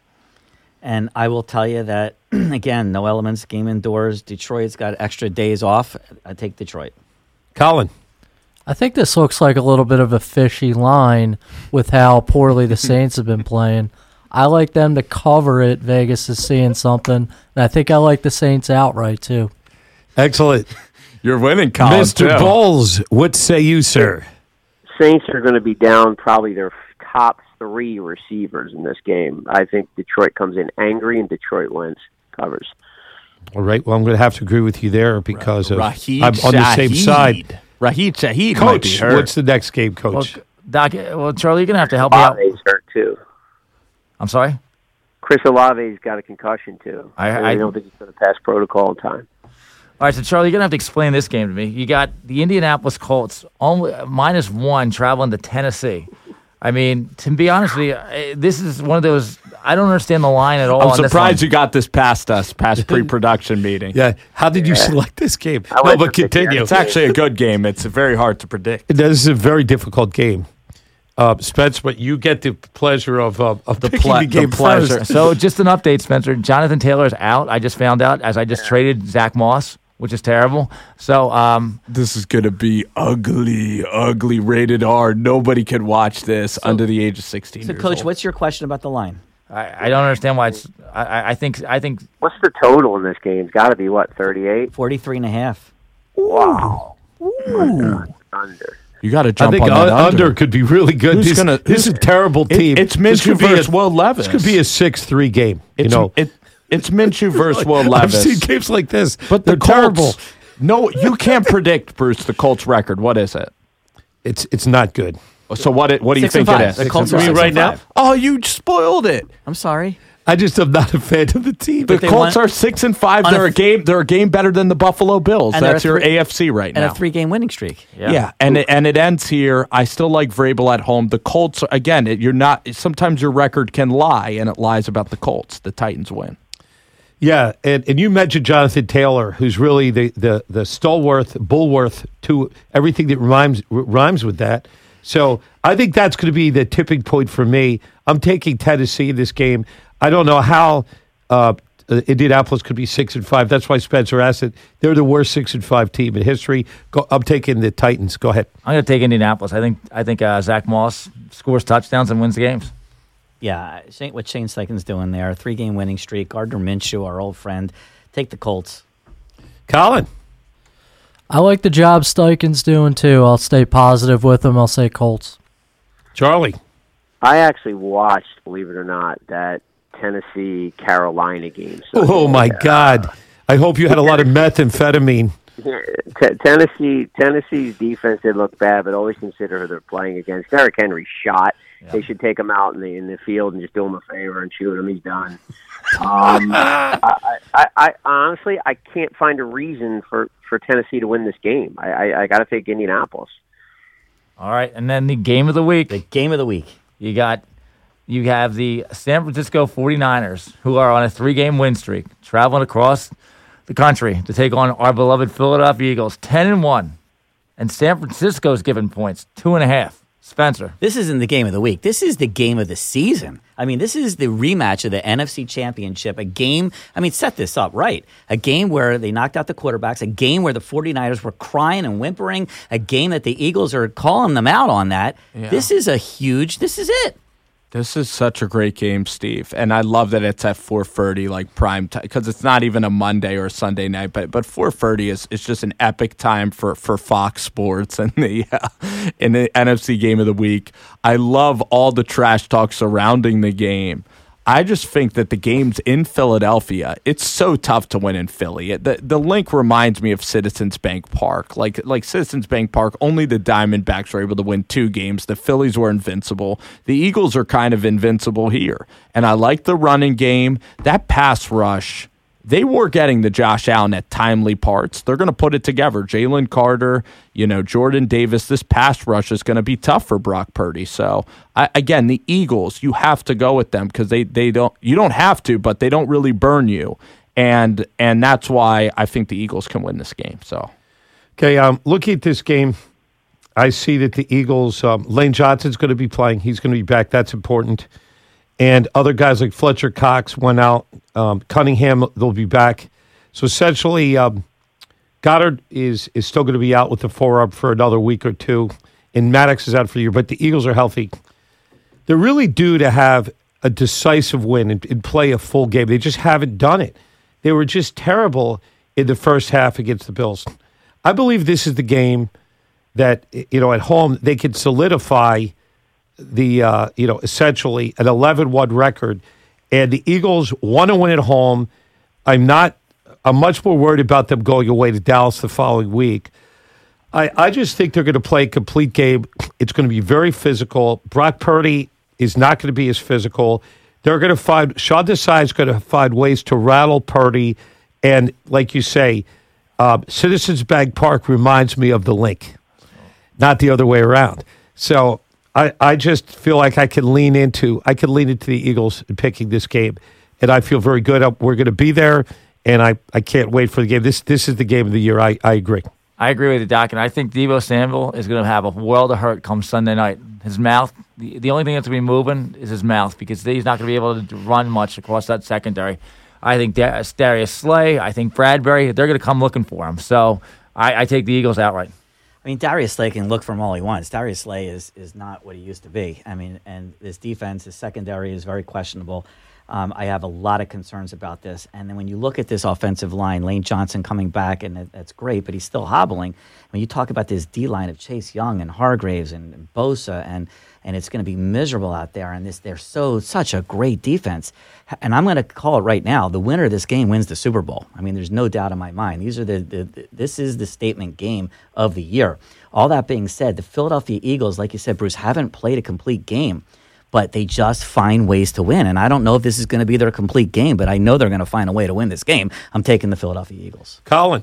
And I will tell you that again, no elements, game indoors. Detroit's got extra days off. I take Detroit. Colin, I think this looks like a little bit of a fishy line with how poorly the Saints have been playing. I like them to cover it. Vegas is seeing something, and I think I like the Saints outright too. Excellent. You're winning, Colin. Mister Too. Bowles, what say you, sir? Saints are going to be down probably their top three receivers in this game. I think Detroit comes in angry, and Detroit wins, covers. All right. Well, I'm going to have to agree with you there because of, Rahid I'm on the same Shaheed. side. Rahid Shaheed might be Coach, hurt. what's the next game, Coach? Well, Doc, well, Charlie, you're gonna have to help me out. Olave's hurt too. I'm sorry. Chris Olave's got a concussion too. I- I, I- don't think he's going to pass protocol in time. All right, so Charlie, you're gonna have to explain this game to me. You got the Indianapolis Colts only minus one traveling to Tennessee. I mean, to be honest with you, eh, this is one of those. I don't understand the line at all. I'm on this surprised one. you got this past us, past pre-production meeting. Yeah. How did you select this game? I No, went but for fifty continue. It's actually a good game. It's very hard to predict. This is a very difficult game. Uh, Spence, but you get the pleasure of uh, of the ple- the game the pleasure. first. So just an update, Spencer. Jonathan Taylor is out. I just found out as I just traded Zach Moss, which is terrible. So um, This is going to be ugly, ugly, rated R. Nobody can watch this under the age of sixteen So, years Coach, old. what's your question about the line? I, I don't understand why it's. I- I, I think. I think. What's the total in this game? It's got to be, what, thirty-eight? forty-three and a half. Wow. Under. You got to I jump think on that un- under. under could be really good. Who's this, gonna- this is a who's- terrible It- team. it's This Minshew could be a- versus Will Levis. This could be a six three game. It's, you know, it, it's Minshew versus Will I've Levis. seen games like this, But they're the terrible. Colts, no, you can't predict, Bruce, the Colts record. What is it? It's it's not good. So what it, what do you Six and think it five. is? The Colts You are mean six right and now? five. Oh, you spoiled it. I'm sorry. I just am not a fan of the team. The they Colts won- are six and five. On a They're a th- game. They're a game better than the Buffalo Bills. And they're That's a your three- A F C right And now. a three-game winning streak. Yeah, and it, and it ends here. I still like Vrabel at home. The Colts again. It, you're not. Sometimes your record can lie, and it lies about the Colts. The Titans win. Yeah, and, and you mentioned Jonathan Taylor, who's really the, the, the stalwart, bulwark to everything that rhymes rhymes with that. So I think that's going to be the tipping point for me. I'm taking Tennessee in this game. I don't know how uh, Indianapolis could be six and five. That's why Spencer asked it. They're the worst six and five team in history. Go, I'm taking the Titans. Go ahead. I'm going to take Indianapolis. I think. I think uh, Zach Moss scores touchdowns and wins the games. Yeah, Shane, what Shane Steichen's doing there, three-game winning streak. Gardner Minshew, our old friend. Take the Colts. Colin. I like the job Steichen's doing too. I'll stay positive with him. I'll say Colts. Charlie. I actually watched, believe it or not, that Tennessee Carolina game. So, Oh, my uh, God. I hope you had a lot of methamphetamine. T- Tennessee Tennessee's defense did look bad, but always consider who they're playing against. Derrick Henry shot. Yeah. They should take him out in the in the field and just do him a favor and shoot him. He's done. Um, I, I, I honestly I can't find a reason for, for Tennessee to win this game. I, I, I got to take Indianapolis. All right, and then the game of the week. The game of the week. You got, you have the San Francisco forty-niners, who are on a three-game win streak, traveling across the country to take on our beloved Philadelphia Eagles, ten and one, and San Francisco's given points, two and a half. Spencer. This isn't the game of the week. This is the game of the season. I mean, this is the rematch of the N F C Championship. A game, I mean, set this up right. A game where they knocked out the quarterbacks. A game where the forty-niners were crying and whimpering. A game that the Eagles are calling them out on that. Yeah. This is a huge, this is it. This is such a great game, Steve, and I love that it's at four thirty, like prime time, because it's not even a Monday or a Sunday night. But but four thirty is is just an epic time for, for Fox Sports and the uh, in the N F C Game of the Week. I love all the trash talk surrounding the game. I just think that the game's in Philadelphia. It's so tough to win in Philly. The the link reminds me of Citizens Bank Park. Like like Citizens Bank Park, only the Diamondbacks were able to win two games. The Phillies were invincible. The Eagles are kind of invincible here. And I like the running game. That pass rush, they were getting the Josh Allen at timely parts. They're going to put it together. Jalen Carter, you know, Jordan Davis, this pass rush is going to be tough for Brock Purdy. So, I, again, the Eagles, you have to go with them because they, they don't, you don't have to, but they don't really burn you. And and that's why I think the Eagles can win this game. So, Okay, um, looking at this game, I see that the Eagles, um, Lane Johnson's going to be playing. He's going to be back. That's important. And other guys like Fletcher Cox went out. Um, Cunningham, they'll be back. So essentially, um, Goddard is is still going to be out with the forearm for another week or two. And Maddox is out for the year. But the Eagles are healthy. They're really due to have a decisive win and, and play a full game. They just haven't done it. They were just terrible in the first half against the Bills. I believe this is the game that, you know, at home they can solidify the, uh, you know, essentially an eleven one record. And the Eagles want to win at home. I'm not, I'm much more worried about them going away to Dallas the following week. I, I just think they're going to play a complete game. It's going to be very physical. Brock Purdy is not going to be as physical. They're going to find, Sean Desai is going to find ways to rattle Purdy. And like you say, uh, Citizens Bank Park reminds me of the Link, not the other way around. So I, I just feel like I can lean into I can lean into the Eagles in picking this game, and I feel very good. We're going to be there, and I, I can't wait for the game. This this is the game of the year. I, I agree. I agree with you, Doc, and I think Deebo Samuel is going to have a world of hurt come Sunday night. His mouth, the, the only thing that's going to be moving is his mouth because he's not going to be able to run much across that secondary. I think Dar- Darius Slay, I think Bradbury, they're going to come looking for him. So I, I take the Eagles outright. I mean, Darius Slay can look from all he wants. Darius Slay is is not what he used to be. I mean, and this defense, his secondary is very questionable. Um, I have a lot of concerns about this. And then when you look at this offensive line, Lane Johnson coming back, and that, that's great, but he's still hobbling. When you talk about this D-line of Chase Young and Hargraves and, and Bosa, and and it's going to be miserable out there, and this they're so such a great defense. And I'm going to call it right now, the winner of this game wins the Super Bowl. I mean, there's no doubt in my mind. These are the, the, the this is the statement game of the year. All that being said, the Philadelphia Eagles, like you said, Bruce, haven't played a complete game. But they just find ways to win. And I don't know if this is going to be their complete game, but I know they're going to find a way to win this game. I'm taking the Philadelphia Eagles. Colin.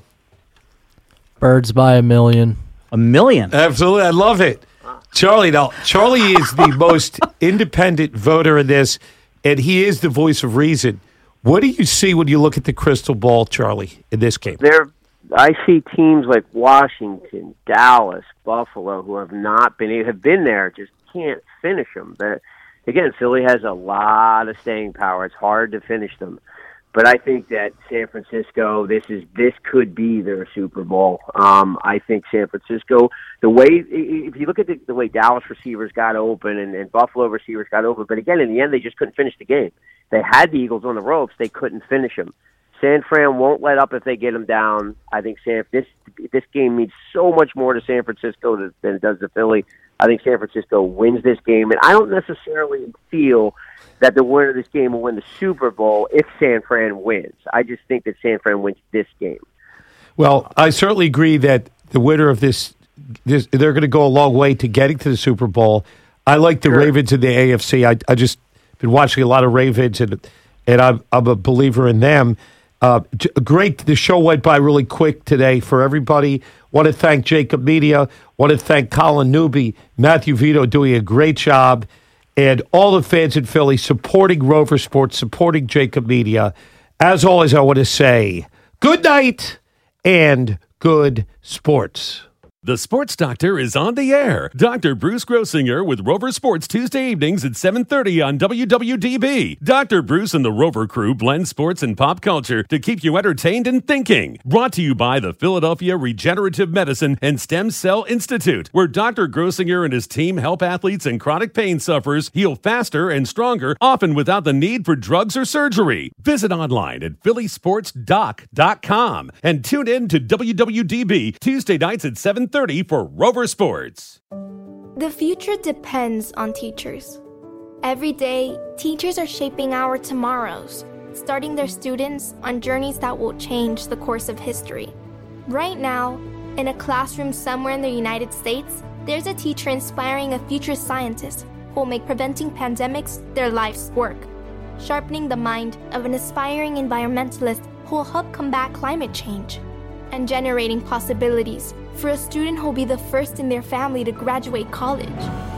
Birds by a million. A million? Absolutely. I love it. Charlie, now, Charlie is the most independent voter in this, and he is the voice of reason. What do you see when you look at the crystal ball, Charlie, in this game? There, I see teams like Washington, Dallas, Buffalo, who have not been have been there, just can't finish them. But again, Philly has a lot of staying power. It's hard to finish them. But I think that San Francisco, this is this could be their Super Bowl. Um, I think San Francisco, the way if you look at the, the way Dallas receivers got open and, and Buffalo receivers got open, but again, in the end, they just couldn't finish the game. They had the Eagles on the ropes, they couldn't finish them. San Fran won't let up if they get them down. I think San this this game means so much more to San Francisco than it does to Philly. I think San Francisco wins this game, and I don't necessarily feel that the winner of this game will win the Super Bowl if San Fran wins. I just think that San Fran wins this game. Well, I certainly agree that the winner of this, this they're going to go a long way to getting to the Super Bowl. I like the sure. Ravens in the A F C. I I just been watching a lot of Ravens, and and I'm I'm a believer in them. Uh, great. The show went by really quick today for everybody. Want to thank Jacob Media. Want to thank Colin Newby, Matthew Vito doing a great job, and all the fans in Philly supporting Rover Sports, supporting Jacob Media. As always, I want to say good night and good sports. The Sports Doctor is on the air. Doctor Bruce Grossinger with Rover Sports Tuesday evenings at seven thirty on W W D B. Doctor Bruce and the Rover crew blend sports and pop culture to keep you entertained and thinking. Brought to you by the Philadelphia Regenerative Medicine and Stem Cell Institute, where Doctor Grossinger and his team help athletes and chronic pain sufferers heal faster and stronger, often without the need for drugs or surgery. Visit online at philly sports doc dot com and tune in to W W D B Tuesday nights at seven thirty for Rover Sports. The future depends on teachers. Every day, teachers are shaping our tomorrows, starting their students on journeys that will change the course of history. Right now, in a classroom somewhere in the United States, there's a teacher inspiring a future scientist who will make preventing pandemics their life's work, sharpening the mind of an aspiring environmentalist who will help combat climate change, and generating possibilities for a student who will be the first in their family to graduate college.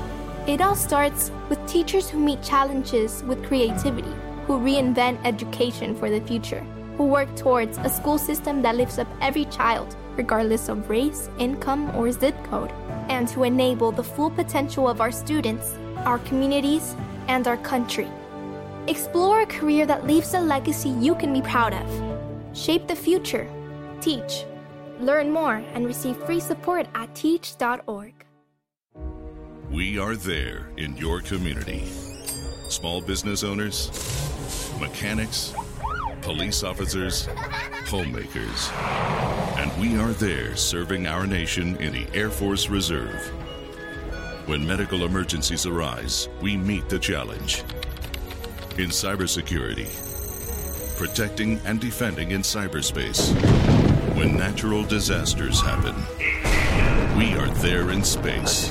It all starts with teachers who meet challenges with creativity, who reinvent education for the future, who work towards a school system that lifts up every child, regardless of race, income, or zip code, and to enable the full potential of our students, our communities, and our country. Explore a career that leaves a legacy you can be proud of. Shape the future. Teach. Learn more and receive free support at teach dot org. We are there in your community. Small business owners, mechanics, police officers, homemakers. And we are there serving our nation in the Air Force Reserve. When medical emergencies arise, we meet the challenge. In cybersecurity, protecting and defending in cyberspace. When natural disasters happen, we are there in space.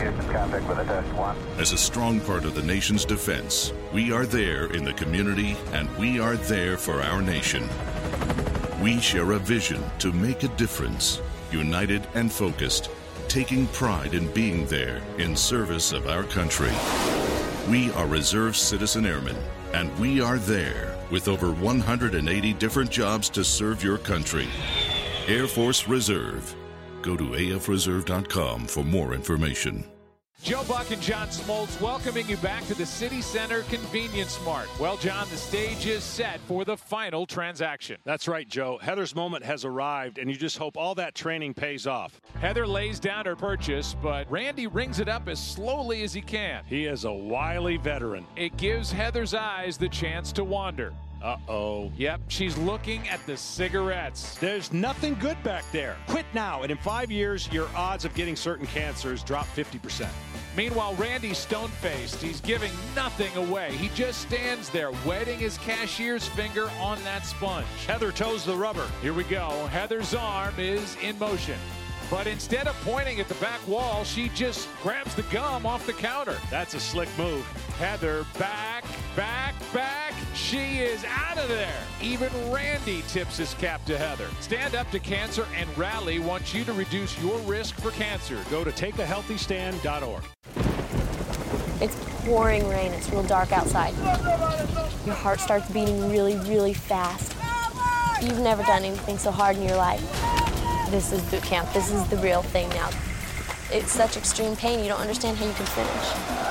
As a strong part of the nation's defense, we are there in the community, and we are there for our nation. We share a vision to make a difference, united and focused, taking pride in being there in service of our country. We are Reserve Citizen Airmen, and we are there with over one hundred eighty different jobs to serve your country. Air Force Reserve. Go to A F reserve dot com for more information. Joe Buck and John Smoltz welcoming you back to the City Center Convenience Mart. Well, John, the stage is set for the final transaction. That's right, Joe. Heather's moment has arrived, and you just hope all that training pays off. Heather lays down her purchase, but Randy rings it up as slowly as he can. He is a wily veteran. It gives Heather's eyes the chance to wander. Uh-oh. Yep, she's looking at the cigarettes. There's nothing good back there. Quit now, and in five years, your odds of getting certain cancers drop fifty percent. Meanwhile, Randy's stone-faced. He's giving nothing away. He just stands there, wetting his cashier's finger on that sponge. Heather toes the rubber. Here we go. Heather's arm is in motion. But instead of pointing at the back wall, she just grabs the gum off the counter. That's a slick move. Heather back, back, back. She is out of there. Even Randy tips his cap to Heather. Stand Up to Cancer and Rally wants you to reduce your risk for cancer. Go to take a healthy stand dot org. It's pouring rain. It's real dark outside. Your heart starts beating really, really fast. You've never done anything so hard in your life. This is boot camp. This is the real thing now. It's such extreme pain, you don't understand how you can finish.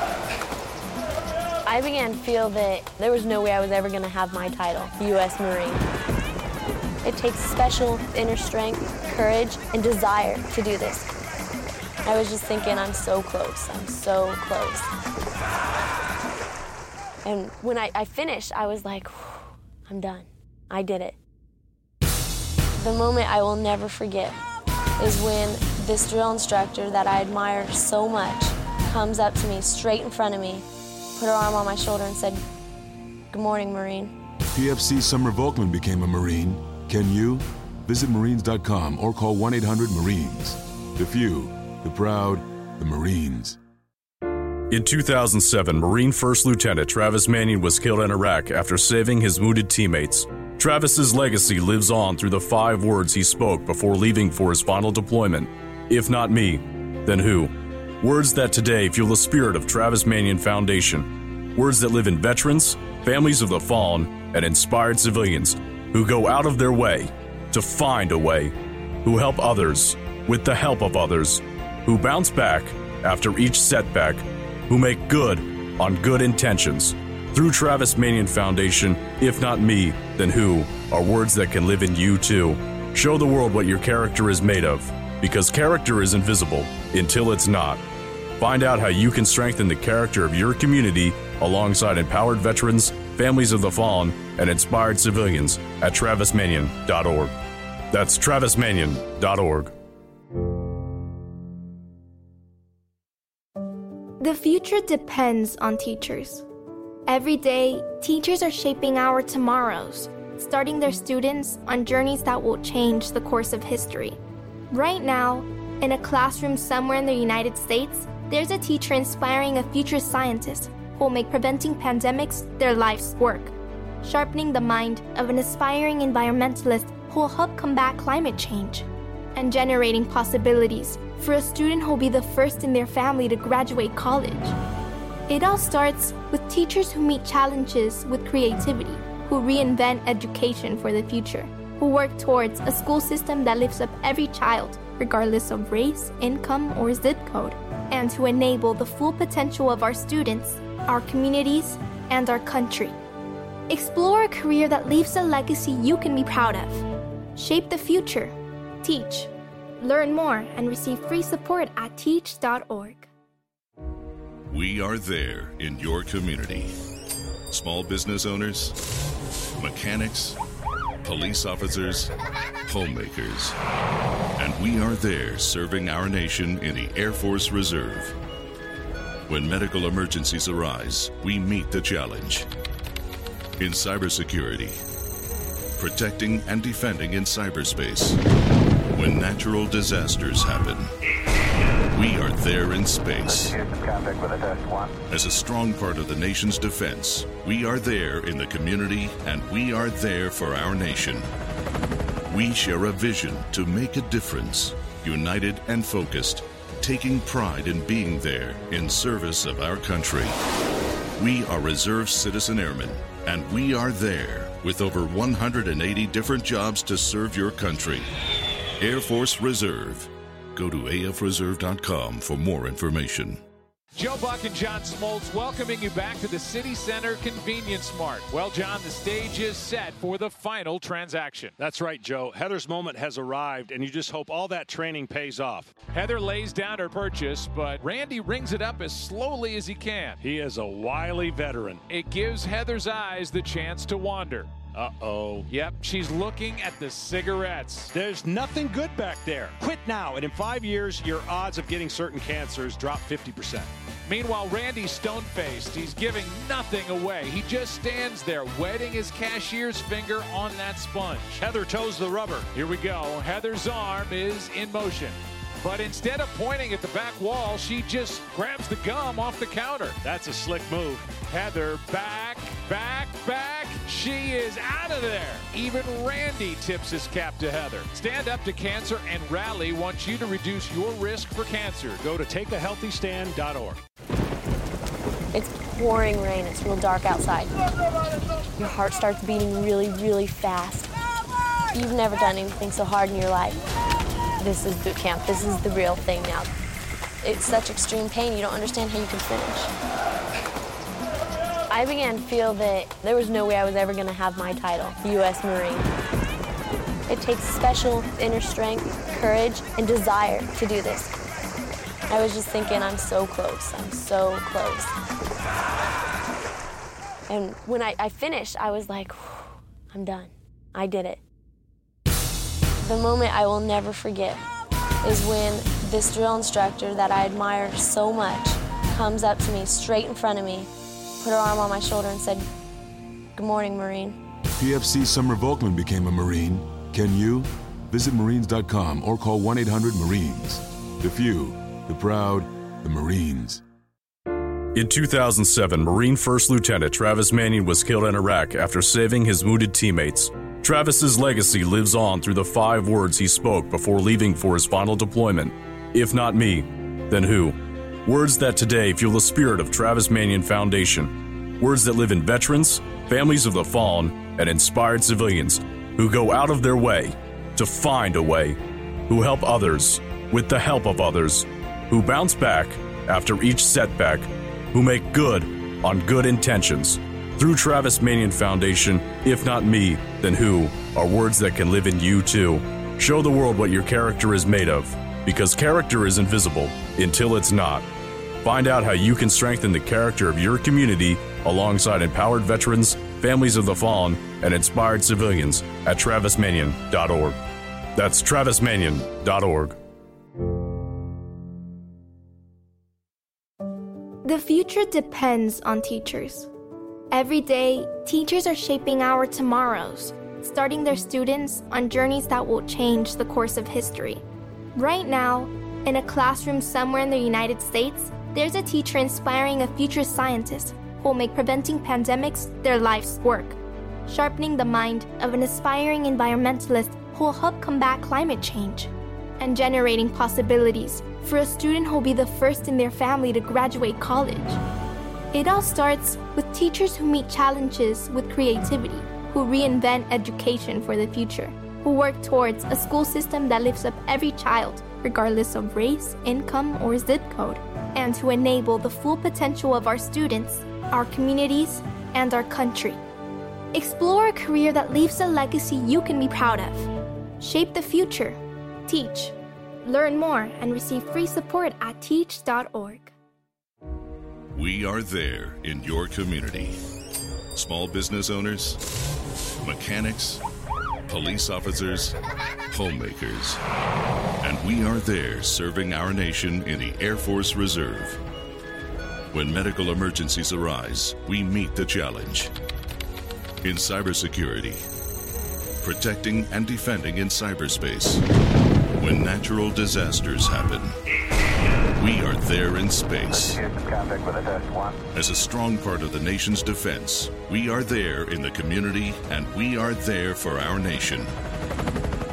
I began to feel that there was no way I was ever going to have my title, U S Marine. It takes special inner strength, courage, and desire to do this. I was just thinking, I'm so close. I'm so close. And when I, I finished, I was like, I'm done. I did it. The moment I will never forget is when this drill instructor that I admire so much comes up to me straight in front of me, put her arm on my shoulder and said, "Good morning, Marine." P F C Summer Volkman became a Marine. Can you? Visit Marines dot com or call one eight hundred Marines. The few, the proud, the Marines. In two thousand seven, Marine First Lieutenant Travis Manion was killed in Iraq after saving his wounded teammates. Travis's legacy lives on through the five words he spoke before leaving for his final deployment. If not me, then who? Words that today fuel the spirit of Travis Manion Foundation. Words that live in veterans, families of the fallen, and inspired civilians who go out of their way to find a way, who help others with the help of others, who bounce back after each setback, who make good on good intentions. Through Travis Manion Foundation, if not me, then who, are words that can live in you too. Show the world what your character is made of, because character is invisible until it's not. Find out how you can strengthen the character of your community alongside empowered veterans, families of the fallen, and inspired civilians at travis manion dot org. That's travis manion dot org. The future depends on teachers. Every day, teachers are shaping our tomorrows, starting their students on journeys that will change the course of history. Right now, in a classroom somewhere in the United States, there's a teacher inspiring a future scientist who will make preventing pandemics their life's work, sharpening the mind of an aspiring environmentalist who will help combat climate change, and generating possibilities for a student who will be the first in their family to graduate college. It all starts with teachers who meet challenges with creativity, who reinvent education for the future, who work towards a school system that lifts up every child, regardless of race, income, or zip code, and to enable the full potential of our students, our communities, and our country. Explore a career that leaves a legacy you can be proud of. Shape the future. Teach. Learn more and receive free support at teach dot org. We are there in your community. Small business owners, mechanics, police officers, homemakers. And we are there serving our nation in the Air Force Reserve. When medical emergencies arise, we meet the challenge. In cybersecurity, protecting and defending in cyberspace. When natural disasters happen, we are there in space. As a strong part of the nation's defense, we are there in the community, and we are there for our nation. We share a vision to make a difference, united and focused, taking pride in being there in service of our country. We are Reserve Citizen Airmen, and we are there with over one hundred eighty different jobs to serve your country. Air Force Reserve. Go to A F reserve dot com for more information. Joe Buck and John Smoltz welcoming you back to the City Center Convenience Mart. Well, John, the stage is set for the final transaction. That's right, Joe. Heather's moment has arrived, and you just hope all that training pays off. Heather lays down her purchase, but Randy rings it up as slowly as he can. He is a wily veteran. It gives Heather's eyes the chance to wander. Uh-oh. Yep, she's looking at the cigarettes. There's nothing good back there. Quit now, and in five years, your odds of getting certain cancers drop fifty percent. Meanwhile, Randy's stone-faced. He's giving nothing away. He just stands there, wetting his cashier's finger on that sponge. Heather toes the rubber. Here we go. Heather's arm is in motion. But instead of pointing at the back wall, she just grabs the gum off the counter. That's a slick move. Heather back, back, back. She is out of there. Even Randy tips his cap to Heather. Stand Up to Cancer and Rally wants you to reduce your risk for cancer. Go to take a healthy stand dot org. It's pouring rain. It's real dark outside. Your heart starts beating really, really fast. You've never done anything so hard in your life. This is boot camp. This is the real thing now. It's such extreme pain, you don't understand how you can finish. I began to feel that there was no way I was ever going to have my title, U S Marine. It takes special inner strength, courage, and desire to do this. I was just thinking, I'm so close. I'm so close. And when I, I finished, I was like, I'm done. I did it. The moment I will never forget is when this drill instructor that I admire so much comes up to me straight in front of me, put her arm on my shoulder and said, "Good morning, Marine." P F C Summer Volkman became a Marine. Can you? Visit Marines dot com or call one eight hundred Marines. The few, the proud, the Marines. In two thousand seven, Marine First Lieutenant Travis Mannion was killed in Iraq after saving his wounded teammates. Travis's legacy lives on through the five words he spoke before leaving for his final deployment. If not me, then who? Words that today fuel the spirit of Travis Mannion Foundation. Words that live in veterans, families of the fallen, and inspired civilians who go out of their way to find a way, who help others with the help of others, who bounce back after each setback, who make good on good intentions. Through Travis Mannion Foundation, if not me, then who, are words that can live in you too. Show the world what your character is made of, because character is invisible until it's not. Find out how you can strengthen the character of your community alongside empowered veterans, families of the fallen, and inspired civilians at travis mannion dot org. That's travis mannion dot org. The future depends on teachers. Every day, teachers are shaping our tomorrows, starting their students on journeys that will change the course of history. Right now, in a classroom somewhere in the United States, there's a teacher inspiring a future scientist who will make preventing pandemics their life's work, sharpening the mind of an aspiring environmentalist who will help combat climate change, and generating possibilities for a student who will be the first in their family to graduate college. It all starts with teachers who meet challenges with creativity, who reinvent education for the future, who work towards a school system that lifts up every child, regardless of race, income, or zip code, and who enable the full potential of our students, our communities, and our country. Explore a career that leaves a legacy you can be proud of. Shape the future. Teach. Learn more and receive free support at teach dot org. We are there in your community. Small business owners, mechanics, police officers, homemakers. And we are there serving our nation in the Air Force Reserve. When medical emergencies arise, we meet the challenge. In cybersecurity, protecting and defending in cyberspace. When natural disasters happen, we are there in space. As a strong part of the nation's defense, we are there in the community, and we are there for our nation.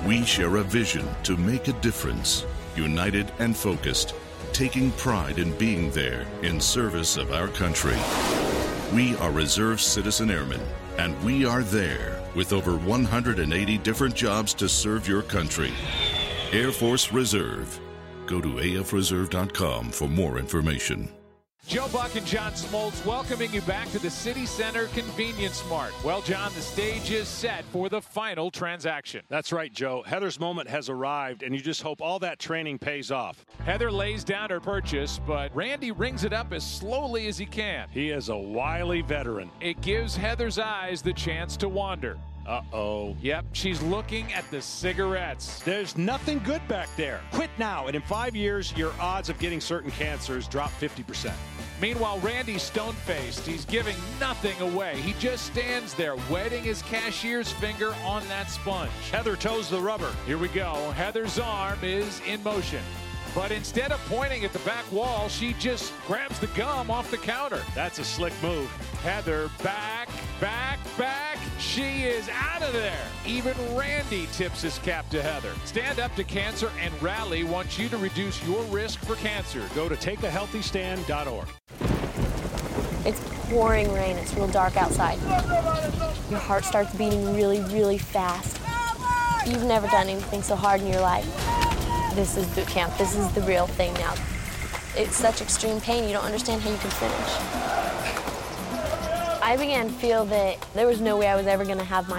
We share a vision to make a difference, united and focused, taking pride in being there in service of our country. We are Reserve Citizen Airmen, and we are there with over one hundred eighty different jobs to serve your country. Air Force Reserve. Go to A F reserve dot com for more information. Joe Buck and John Smoltz welcoming you back to the City Center Convenience Mart. Well, John, the stage is set for the final transaction. That's right, Joe. Heather's moment has arrived, and you just hope all that training pays off. Heather lays down her purchase, but Randy rings it up as slowly as he can. He is a wily veteran. It gives Heather's eyes the chance to wander. Uh-oh. Yep, she's looking at the cigarettes. There's nothing good back there. Quit now, and in five years, your odds of getting certain cancers drop fifty percent. Meanwhile, Randy's stone-faced. He's giving nothing away. He just stands there, wetting his cashier's finger on that sponge. Heather toes the rubber. Here we go. Heather's arm is in motion. But instead of pointing at the back wall, she just grabs the gum off the counter. That's a slick move. Heather back, back, back. She is out of there. Even Randy tips his cap to Heather. Stand Up to Cancer and Rally wants you to reduce your risk for cancer. Go to take a healthy stand dot org. It's pouring rain. It's real dark outside. Your heart starts beating really, really fast. You've never done anything so hard in your life. This is boot camp. This is the real thing now. It's such extreme pain, you don't understand how you can finish. I began to feel that there was no way I was ever going to have my